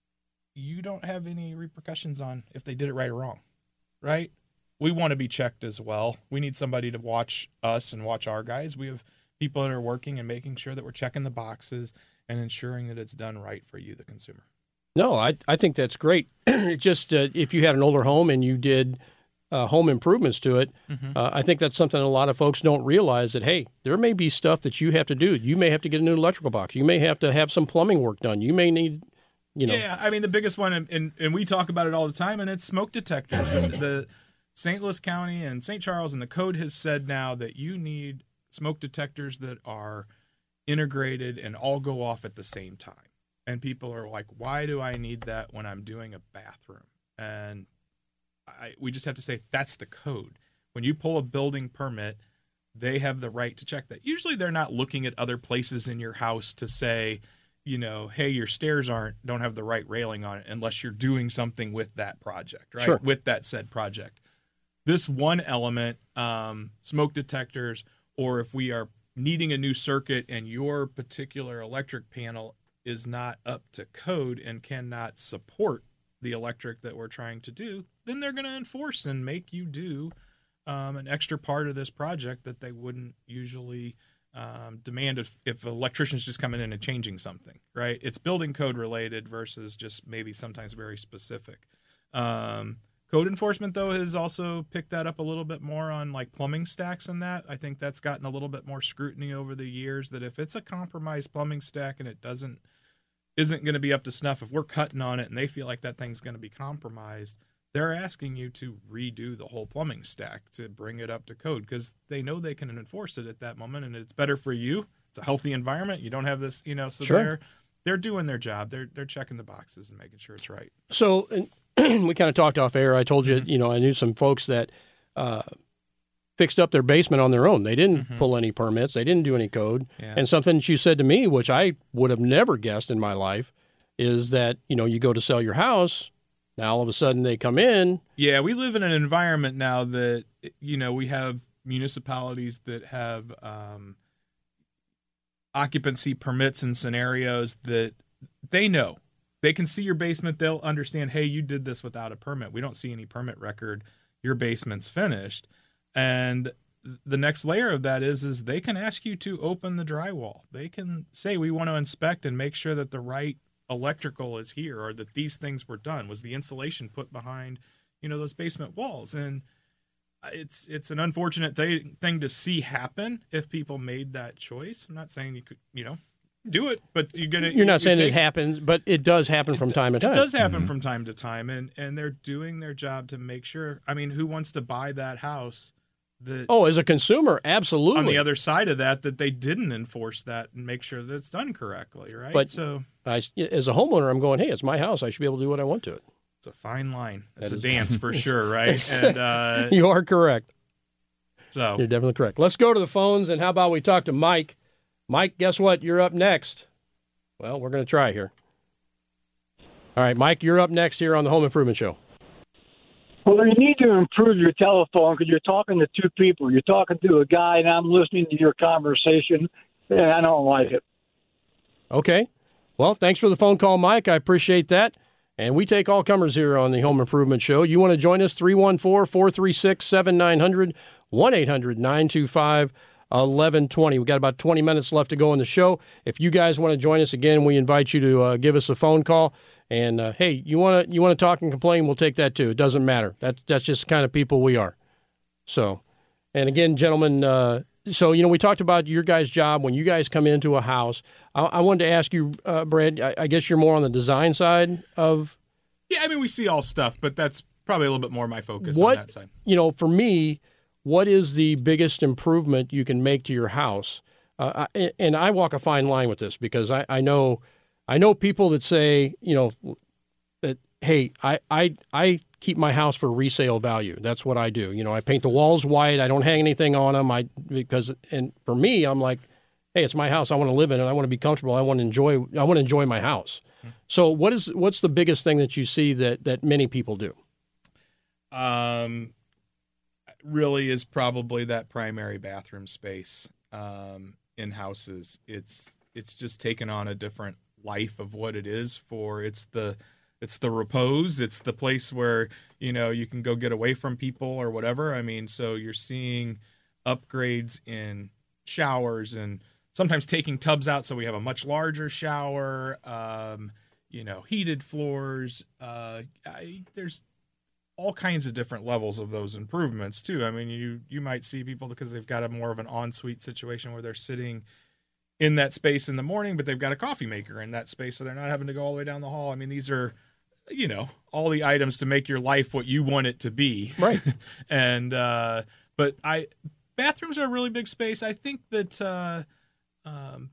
Speaker 5: you don't have any repercussions on if they did it right or wrong, right? We want to be checked as well. We need somebody to watch us and watch our guys. We have people that are working and making sure that we're checking the boxes and ensuring that it's done right for you, the consumer.
Speaker 3: No, I I think that's great. Just uh, if you had an older home and you did uh, home improvements to it, mm-hmm. uh, I think that's something a lot of folks don't realize that, hey, there may be stuff that you have to do. You may have to get a new electrical box. You may have to have some plumbing work done. You may need, you know.
Speaker 5: Yeah, I mean, the biggest one, and, and, and we talk about it all the time, and it's smoke detectors. And the Saint Louis County and Saint Charles and the code has said now that you need smoke detectors that are integrated and all go off at the same time. And people are like, why do I need that when I'm doing a bathroom? And I, we just have to say, that's the code. When you pull a building permit, they have the right to check that. Usually they're not looking at other places in your house to say, you know, hey, your stairs aren't don't have the right railing on it unless you're doing something with that project, right?
Speaker 3: Sure.
Speaker 5: With that said project. This one element, um, smoke detectors, or if we are needing a new circuit and your particular electric panel is not up to code and cannot support the electric that we're trying to do, then they're going to enforce and make you do um, an extra part of this project that they wouldn't usually um, demand if, if electricians just coming in and changing something, right? It's building code related versus just maybe sometimes very specific. Um, Code enforcement, though, has also picked that up a little bit more on like plumbing stacks and that. I think that's gotten a little bit more scrutiny over the years, that if it's a compromised plumbing stack and it doesn't isn't going to be up to snuff, if we're cutting on it and they feel like that thing's going to be compromised, they're asking you to redo the whole plumbing stack to bring it up to code because they know they can enforce it at that moment and it's better for you. It's a healthy environment. You don't have this, you know, so
Speaker 3: Sure.
Speaker 5: they're they're doing their job. They're they're checking the boxes and making sure it's right.
Speaker 3: So and we kind of talked off air. I told you, you know, I knew some folks that uh, fixed up their basement on their own. They didn't mm-hmm. pull any permits. They didn't do any code.
Speaker 5: Yeah.
Speaker 3: And something that you said to me, which I would have never guessed in my life, is that, you know, you go to sell your house. Now, all of a sudden they come in.
Speaker 5: Yeah, we live in an environment now that, you know, we have municipalities that have um, occupancy permits and scenarios that they know. They can see your basement. They'll understand, hey, you did this without a permit. We don't see any permit record. Your basement's finished. And the next layer of that is is they can ask you to open the drywall. They can say, we want to inspect and make sure that the right electrical is here, or that these things were done. Was the insulation put behind, you know, those basement walls? And it's it's an unfortunate th- thing to see happen if people made that choice. I'm not saying you could, you know, do it, but you're gonna.
Speaker 3: You're not saying
Speaker 5: take,
Speaker 3: it happens, but it does happen from time to time.
Speaker 5: It does happen
Speaker 3: mm-hmm.
Speaker 5: from time to time, and and they're doing their job to make sure. I mean, who wants to buy that house? That,
Speaker 3: oh, as a consumer, absolutely.
Speaker 5: On the other side of that, that they didn't enforce that and make sure that it's done correctly, right?
Speaker 3: But
Speaker 5: so,
Speaker 3: I, as a homeowner, I'm going, hey, it's my house. I should be able to do what I want to it.
Speaker 5: It's a fine line. It's
Speaker 3: that
Speaker 5: a dance for sure, right?
Speaker 3: And,
Speaker 5: uh,
Speaker 3: you are correct.
Speaker 5: So
Speaker 3: you're definitely correct. Let's go to the phones, and how about we talk to Mike? Mike, guess what? You're up next. Well, we're going to try here. All right, Mike, you're up next here on the Home Improvement Show.
Speaker 12: Well, you need to improve your telephone because you're talking to two people. You're talking to a guy, and I'm listening to your conversation, and I don't like it.
Speaker 3: Okay. Well, thanks for the phone call, Mike. I appreciate that. And we take all comers here on the Home Improvement Show. You want to join us, three one four, four three six, seven nine zero zero, one eight hundred, nine two five, eleven twenty. We've got about twenty minutes left to go in the show. If you guys want to join us again, we invite you to uh, give us a phone call. And, uh, hey, you want to you want to talk and complain, we'll take that too. It doesn't matter. That, that's just the kind of people we are. So, and again, gentlemen, uh, so, you know, we talked about your guys' job when you guys come into a house. I, I wanted to ask you, uh, Brad, I, I guess you're more on the design side of...
Speaker 5: Yeah, I mean, we see all stuff, but that's probably a little bit more my focus
Speaker 3: what,
Speaker 5: on that side.
Speaker 3: You know, for me, what is the biggest improvement you can make to your house? Uh, I, and I walk a fine line with this because I, I know... I know people that say, you know, that, hey, I, I I keep my house for resale value. That's what I do. You know, I paint the walls white. I don't hang anything on them. I because and for me, I'm like, hey, it's my house. I want to live in it. I want to be comfortable. I want to enjoy. I want to enjoy my house. Mm-hmm. So, what is what's the biggest thing that you see that that many people do?
Speaker 5: Um, really is probably that primary bathroom space. Um, in houses, it's it's just taken on a different life of what it is for. It's the it's the repose. It's the place where, you know, you can go get away from people or whatever. I mean, so you're seeing upgrades in showers and sometimes taking tubs out so we have a much larger shower, um, you know, heated floors. Uh, I, there's all kinds of different levels of those improvements too. I mean, you you might see people because they've got a more of an ensuite situation where they're sitting in that space in the morning, but they've got a coffee maker in that space, so they're not having to go all the way down the hall. I mean, these are, you know, all the items to make your life what you want it to be.
Speaker 3: Right.
Speaker 5: and, uh, but I, bathrooms are a really big space. I think that, uh, um,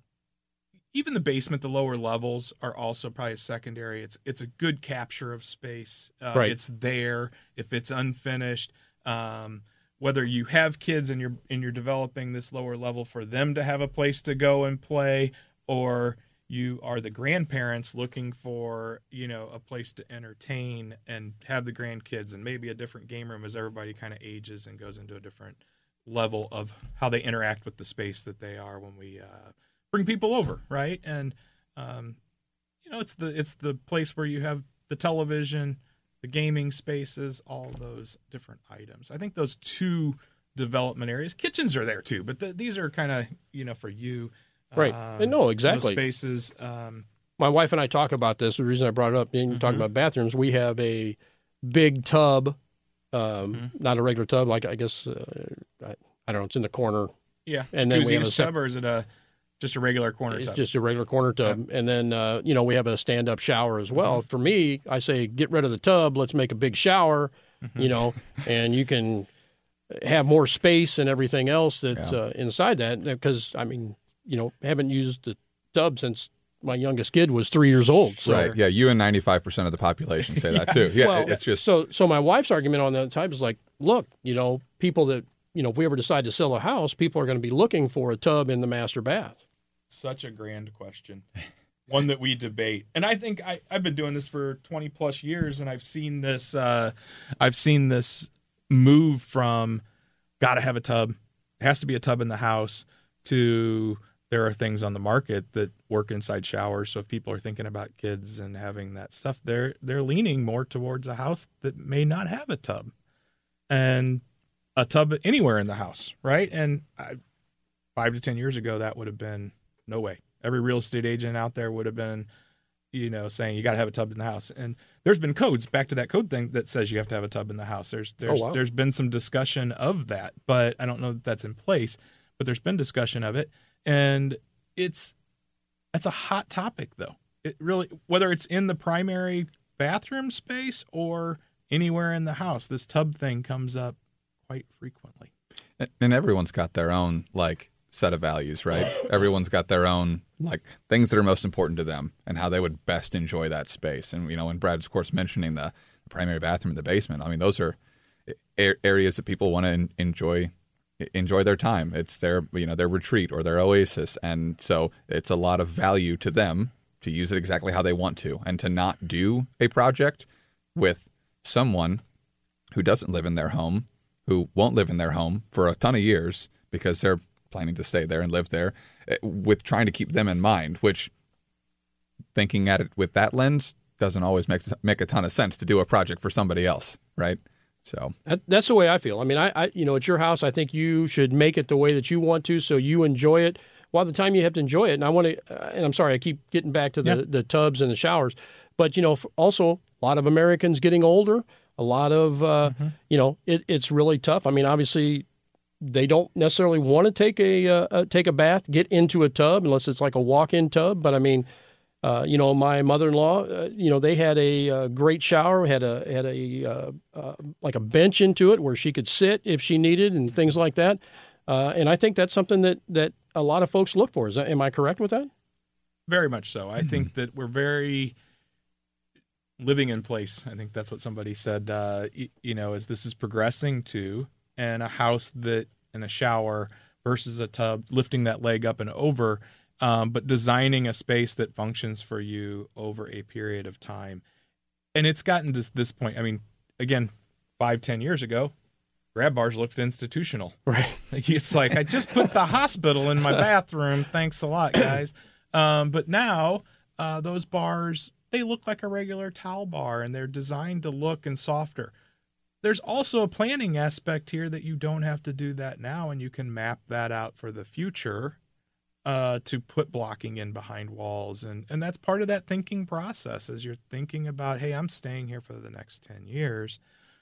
Speaker 5: even the basement, the lower levels are also probably a secondary. It's, it's a good capture of space. Uh,
Speaker 3: right.
Speaker 5: It's there if it's unfinished. Um, Whether you have kids and you're and you're developing this lower level for them to have a place to go and play, or you are the grandparents looking for, you know, a place to entertain and have the grandkids and maybe a different game room as everybody kind of ages and goes into a different level of how they interact with the space that they are when we uh, bring people over, right? And um, you know, it's the it's the place where you have the television, the gaming spaces, all those different items. I think those two development areas, kitchens are there too, but the, these are kind of, you know, for you.
Speaker 3: Right.
Speaker 5: Um,
Speaker 3: no, exactly.
Speaker 5: Those spaces. Um,
Speaker 3: My wife and I talk about this. The reason I brought it up, and you
Speaker 5: mm-hmm.
Speaker 3: talk about bathrooms, we have a big tub, um,
Speaker 5: mm-hmm.
Speaker 3: not a regular tub, like I guess, uh, I, I don't know, it's in the corner.
Speaker 5: Yeah.
Speaker 3: And then we have a
Speaker 5: tub, or is it a just a regular corner
Speaker 3: it's
Speaker 5: tub?
Speaker 3: Just a regular corner tub. Yeah. And then, uh, you know, we have a stand-up shower as well. Mm-hmm. For me, I say, get rid of the tub. Let's make a big shower, mm-hmm. you know, and you can have more space and everything else that's yeah. uh, inside that. Because, I mean, you know, haven't used the tub since my youngest kid was three years old. So.
Speaker 4: Right. Yeah. You and ninety-five percent of the population say yeah. that too. Yeah.
Speaker 3: Well,
Speaker 4: it's just
Speaker 3: so. So my wife's argument on that type is like, look, you know, people that, you know, if we ever decide to sell a house, people are going to be looking for a tub in the master bath.
Speaker 5: Such a grand question, one that we debate. And I think I, I've been doing this for twenty plus years, and I've seen this, uh, I've seen this move from got to have a tub, has to be a tub in the house, to there are things on the market that work inside showers. So if people are thinking about kids and having that stuff, they're, they're leaning more towards a house that may not have a tub. And a tub anywhere in the house, right? And I, five to ten years ago, that would have been no way. Every real estate agent out there would have been, you know, saying you got to have a tub in the house. And there's been codes, back to that code thing, that says you have to have a tub in the house. There's there's
Speaker 3: oh, wow.
Speaker 5: there's been some discussion of that, but I don't know that that's in place. But there's been discussion of it, and it's that's a hot topic, though. It really, whether it's in the primary bathroom space or anywhere in the house, this tub thing comes up quite frequently.
Speaker 4: And everyone's got their own like set of values, right? Everyone's got their own like things that are most important to them and how they would best enjoy that space. And you know, when Brad's of course mentioning the, the primary bathroom in the basement, I mean, those are a- areas that people want to en- enjoy enjoy their time. It's their you know their retreat or their oasis, and so it's a lot of value to them to use it exactly how they want to, and to not do a project with someone who doesn't live in their home, who won't live in their home for a ton of years because they're planning to stay there and live there, with trying to keep them in mind, which thinking at it with that lens doesn't always make make a ton of sense to do a project for somebody else, right? So
Speaker 3: that, that's the way I feel. I mean, I, I, you know, it's your house. I think you should make it the way that you want to, so you enjoy it. While the time you have to enjoy it, and I want to, uh, and I'm sorry, I keep getting back to the, yeah. the tubs and the showers, but you know, also a lot of Americans getting older. A lot of, uh, mm-hmm. you know, it, it's really tough. I mean, obviously, they don't necessarily want to take a uh, take a bath, get into a tub, unless it's like a walk-in tub. But I mean, uh, you know, my mother-in-law, uh, you know, they had a uh, great shower, had a had a uh, uh, like a bench into it where she could sit if she needed, and things like that. Uh, and I think that's something that, that a lot of folks look for. Is that, am I correct with that?
Speaker 5: Very much so. I mm-hmm. think that we're very living in place. I think that's what somebody said, uh, you, you know, as this is progressing to, and a house that, and a shower versus a tub, lifting that leg up and over, um, but designing a space that functions for you over a period of time. And it's gotten to this point. I mean, again, five, ten years ago, grab bars looked institutional.
Speaker 3: Right.
Speaker 5: It's like, I just put the hospital in my bathroom. Thanks a lot, guys. Um, but now uh, those bars, they look like a regular towel bar, and they're designed to look and softer. There's also a planning aspect here that you don't have to do that now, and you can map that out for the future uh, to put blocking in behind walls. And, and that's part of that thinking process as you're thinking about, hey, I'm staying here for the next ten years.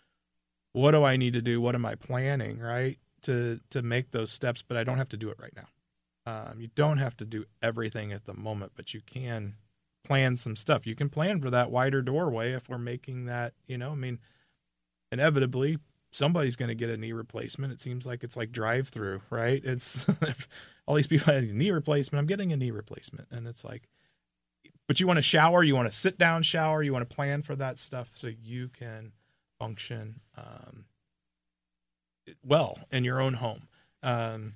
Speaker 5: What do I need to do? What am I planning, right, to to make those steps? But I don't have to do it right now. Um, you don't have to do everything at the moment, but you can plan some stuff. You can plan for that wider doorway if we're making that, you know, I mean, inevitably somebody's going to get a knee replacement. It seems like it's like drive-through, right? It's all these people had a knee replacement. I'm getting a knee replacement. And it's like, but you want to shower, you want to sit down shower, you want to plan for that stuff so you can function um, well in your own home. Um,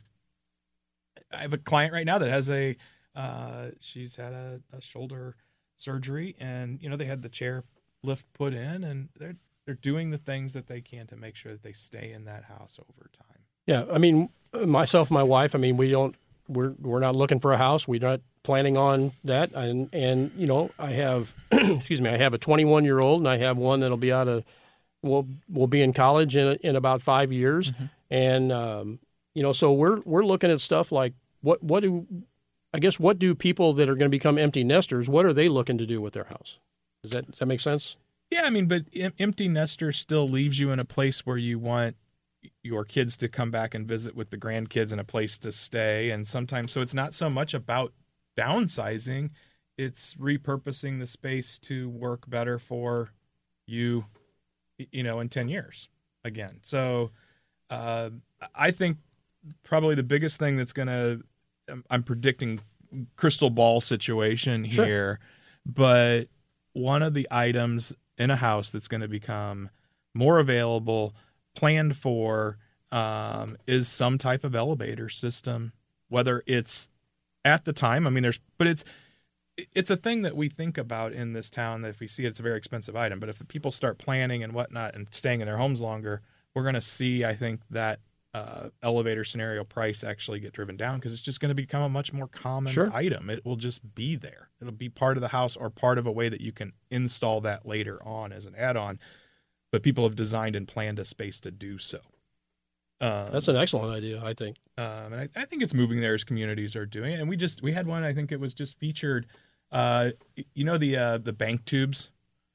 Speaker 5: I have a client right now that has a, uh, she's had a, a shoulder surgery, and, you know, they had the chair lift put in, and they're, they're doing the things that they can to make sure that they stay in that house over time.
Speaker 3: Yeah. I mean, myself, my wife, I mean, we don't, we're, we're not looking for a house. We're not planning on that. And, and, you know, I have, excuse me, I have a twenty-one year old, and I have one that'll be out of, will will be in college in in about five years, mm-hmm. and um, you know, so we're we're looking at stuff like what what do I guess what do people that are going to become empty nesters, what are they looking to do with their house? Does that does that make sense?
Speaker 5: Yeah, I mean, but empty nester still leaves you in a place where you want your kids to come back and visit with the grandkids and a place to stay, and sometimes so it's not so much about downsizing, it's repurposing the space to work better for you, you know, in ten years again. So uh, I think probably the biggest thing that's going to, I'm predicting crystal ball situation here, sure. but one of the items in a house that's going to become more available, planned for, um, is some type of elevator system, whether it's at the time, I mean, there's, but it's, it's a thing that we think about in this town that if we see it, it's a very expensive item. But if the people start planning and whatnot and staying in their homes longer, we're going to see, I think, that uh, elevator scenario price actually get driven down because it's just going to become a much more common
Speaker 3: sure.
Speaker 5: item. It will just be there. It'll be part of the house or part of a way that you can install that later on as an add-on. But people have designed and planned a space to do so. Um,
Speaker 3: That's an excellent idea, I think.
Speaker 5: Um, and I, I think it's moving there as communities are doing it. And we just we had one. I think it was just featured. Uh, you know the uh, the bank tubes,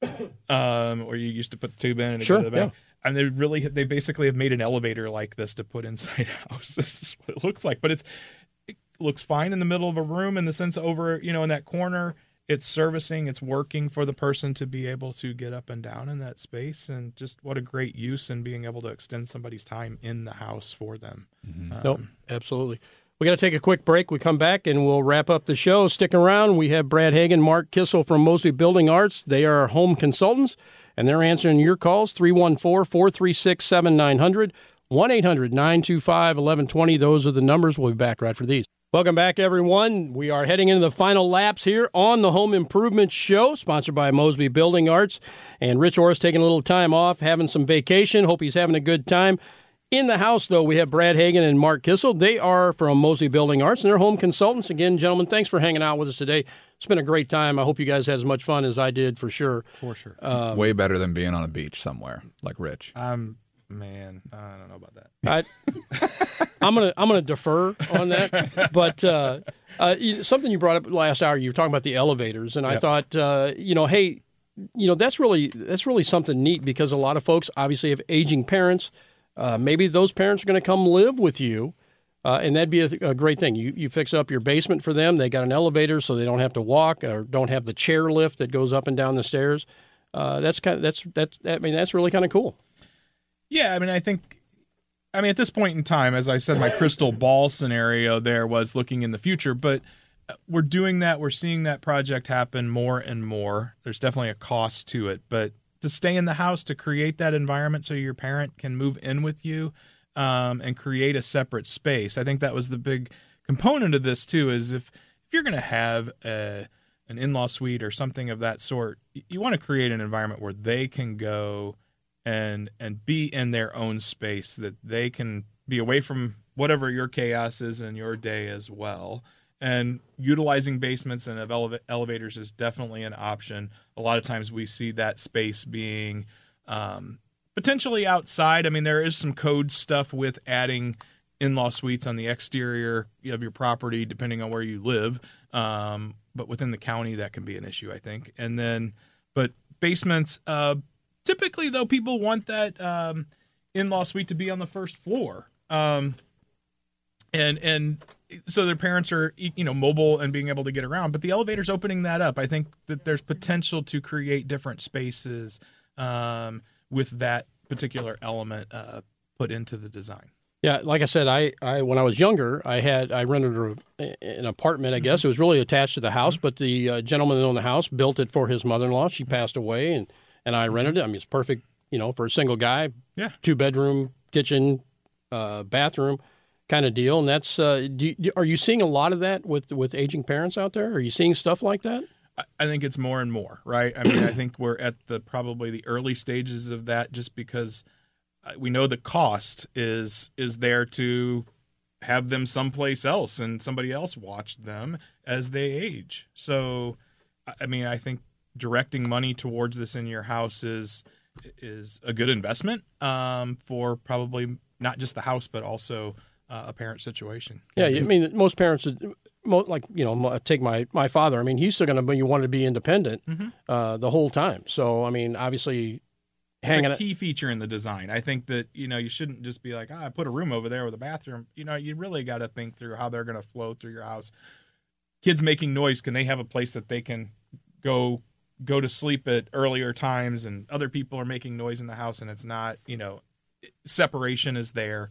Speaker 5: um, where you used to put the tube in and
Speaker 3: sure,
Speaker 5: go to the bank.
Speaker 3: Yeah.
Speaker 5: And they really they basically have made an elevator like this to put inside a house. This is what it looks like, but it's it looks fine in the middle of a room in the sense over you know in that corner. It's servicing, it's working for the person to be able to get up and down in that space, and just what a great use in being able to extend somebody's time in the house for them.
Speaker 3: Mm-hmm.
Speaker 5: Um,
Speaker 3: nope, absolutely. We got to take a quick break. We come back and we'll wrap up the show. Stick around. We have Brad Hagan, Mark Kissel from Mosby Building Arts. They are home consultants, and they're answering your calls, three one four, four three six, seven nine zero zero, one eight hundred, nine two five, one one two zero. Those are the numbers. We'll be back right for these. Welcome back, everyone. We are heading into the final laps here on the Home Improvement Show, sponsored by Mosby Building Arts. And Rich Orr's taking a little time off, having some vacation. Hope he's having a good time. In the house, though, we have Brad Hagan and Mark Kissel. They are from Mosby Building Arts, and they're home consultants. Again, gentlemen, thanks for hanging out with us today. It's been a great time. I hope you guys had as much fun as I did, for sure.
Speaker 5: For sure.
Speaker 3: Um,
Speaker 4: Way better than being on a beach somewhere, like Rich.
Speaker 5: Um, man, I don't know about that.
Speaker 3: I, I'm gonna I'm gonna defer on that, but uh, uh, you, something you brought up last hour, you were talking about the elevators, and I
Speaker 5: Yep.
Speaker 3: thought, uh, you know, hey, you know, that's really that's really something neat because a lot of folks obviously have aging parents. Uh, maybe those parents are going to come live with you, uh, and that'd be a, a great thing. You you fix up your basement for them. They got an elevator, so they don't have to walk or don't have the chair lift that goes up and down the stairs. Uh, that's kind of that's that's I mean that's really kind of cool.
Speaker 5: Yeah, I mean, I think, I mean, at this point in time, as I said, my crystal ball scenario there was looking in the future, but we're doing that. We're seeing that project happen more and more. There's definitely a cost to it, but to stay in the house, to create that environment so your parent can move in with you um, and create a separate space. I think that was the big component of this, too, is if, if you're going to have a, an in-law suite or something of that sort, you want to create an environment where they can go and and be in their own space, that they can be away from whatever your chaos is in your day as well. And utilizing basements and eleva- elevators is definitely an option. A lot of times we see that space being um, potentially outside. I mean, there is some code stuff with adding in-law suites on the exterior of your property, depending on where you live. Um, but within the county, that can be an issue, I think. And then, but basements, uh, typically, though, people want that um, in-law suite to be on the first floor. Um, and and so their parents are, you know, mobile and being able to get around. But the elevator's opening that up. I think that there's potential to create different spaces um, with that particular element uh, put into the design.
Speaker 3: Yeah, like I said, I, I when I was younger, I had I rented a, an apartment. I guess it was really attached to the house, but the uh, gentleman that owned the house built it for his mother-in-law. She passed away, and, and I rented it. I mean, it's perfect, you know, for a single guy.
Speaker 5: Yeah,
Speaker 3: two bedroom, kitchen, uh, bathroom, kind of deal. And that's uh, do you, are you seeing a lot of that with with aging parents out there? Are you seeing stuff like that?
Speaker 5: I, I think it's more and more, right? I mean, I think we're at the probably the early stages of that, just because we know the cost is is there to have them someplace else and somebody else watch them as they age. So, I mean, I think directing money towards this in your house is is a good investment um, for probably not just the house, but also uh, a parent situation.
Speaker 3: Yeah, I mean, most parents, like, you know, take my, my father. I mean, he's still going to be, you want to be independent mm-hmm. uh, the whole time. So, I mean, obviously,
Speaker 5: it's a key feature in the design. I think that, you know, you shouldn't just be like, oh, I put a room over there with a bathroom. You know, you really got to think through how they're going to flow through your house. Kids making noise, can they have a place that they can go go to sleep at earlier times, and other people are making noise in the house and it's not, you know, separation is there.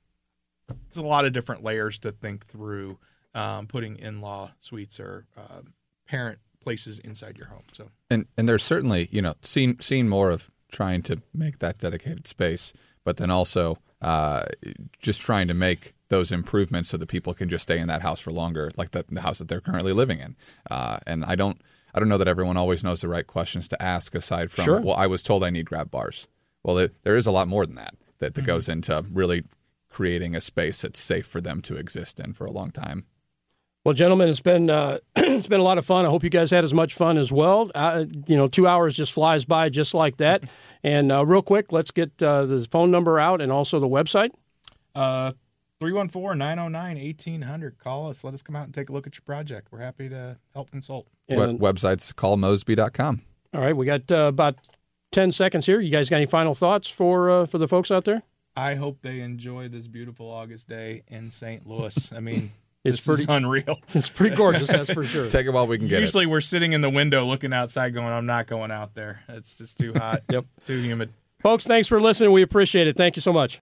Speaker 5: It's a lot of different layers to think through um, putting in-law suites or uh, parent places inside your home. So
Speaker 4: and and there's certainly, you know, seen seen more of trying to make that dedicated space, but then also uh, just trying to make those improvements so that people can just stay in that house for longer, like the, the house that they're currently living in. Uh, and I don't, I don't know that everyone always knows the right questions to ask aside from,
Speaker 3: sure.
Speaker 4: well, I was told I need grab bars. Well, it, there is a lot more than that that, that mm-hmm. goes into really creating a space that's safe for them to exist in for a long time.
Speaker 3: Well, gentlemen, it's been uh, it's been a lot of fun. I hope you guys had as much fun as well. Uh, you know, two hours just flies by just like that. And uh, real quick, let's get uh, the phone number out and also the website.
Speaker 5: Uh, three one four, nine oh nine, eighteen hundred. Call us. Let us come out and take a look at your project. We're happy to help consult.
Speaker 4: Web- website's call mosby dot com.
Speaker 3: All right, we got uh, about ten seconds here. You guys got any final thoughts for uh, for the folks out there?
Speaker 5: I hope they enjoy this beautiful August day in Saint Louis. I mean,
Speaker 3: it's
Speaker 5: this
Speaker 3: pretty
Speaker 5: is unreal.
Speaker 3: It's pretty gorgeous, that's for sure.
Speaker 4: Take it while we can get
Speaker 5: Usually
Speaker 4: it.
Speaker 5: we're sitting in the window looking outside going, I'm not going out there. It's just too hot,
Speaker 3: yep,
Speaker 5: too humid.
Speaker 3: Folks, thanks for listening. We appreciate it. Thank you so much.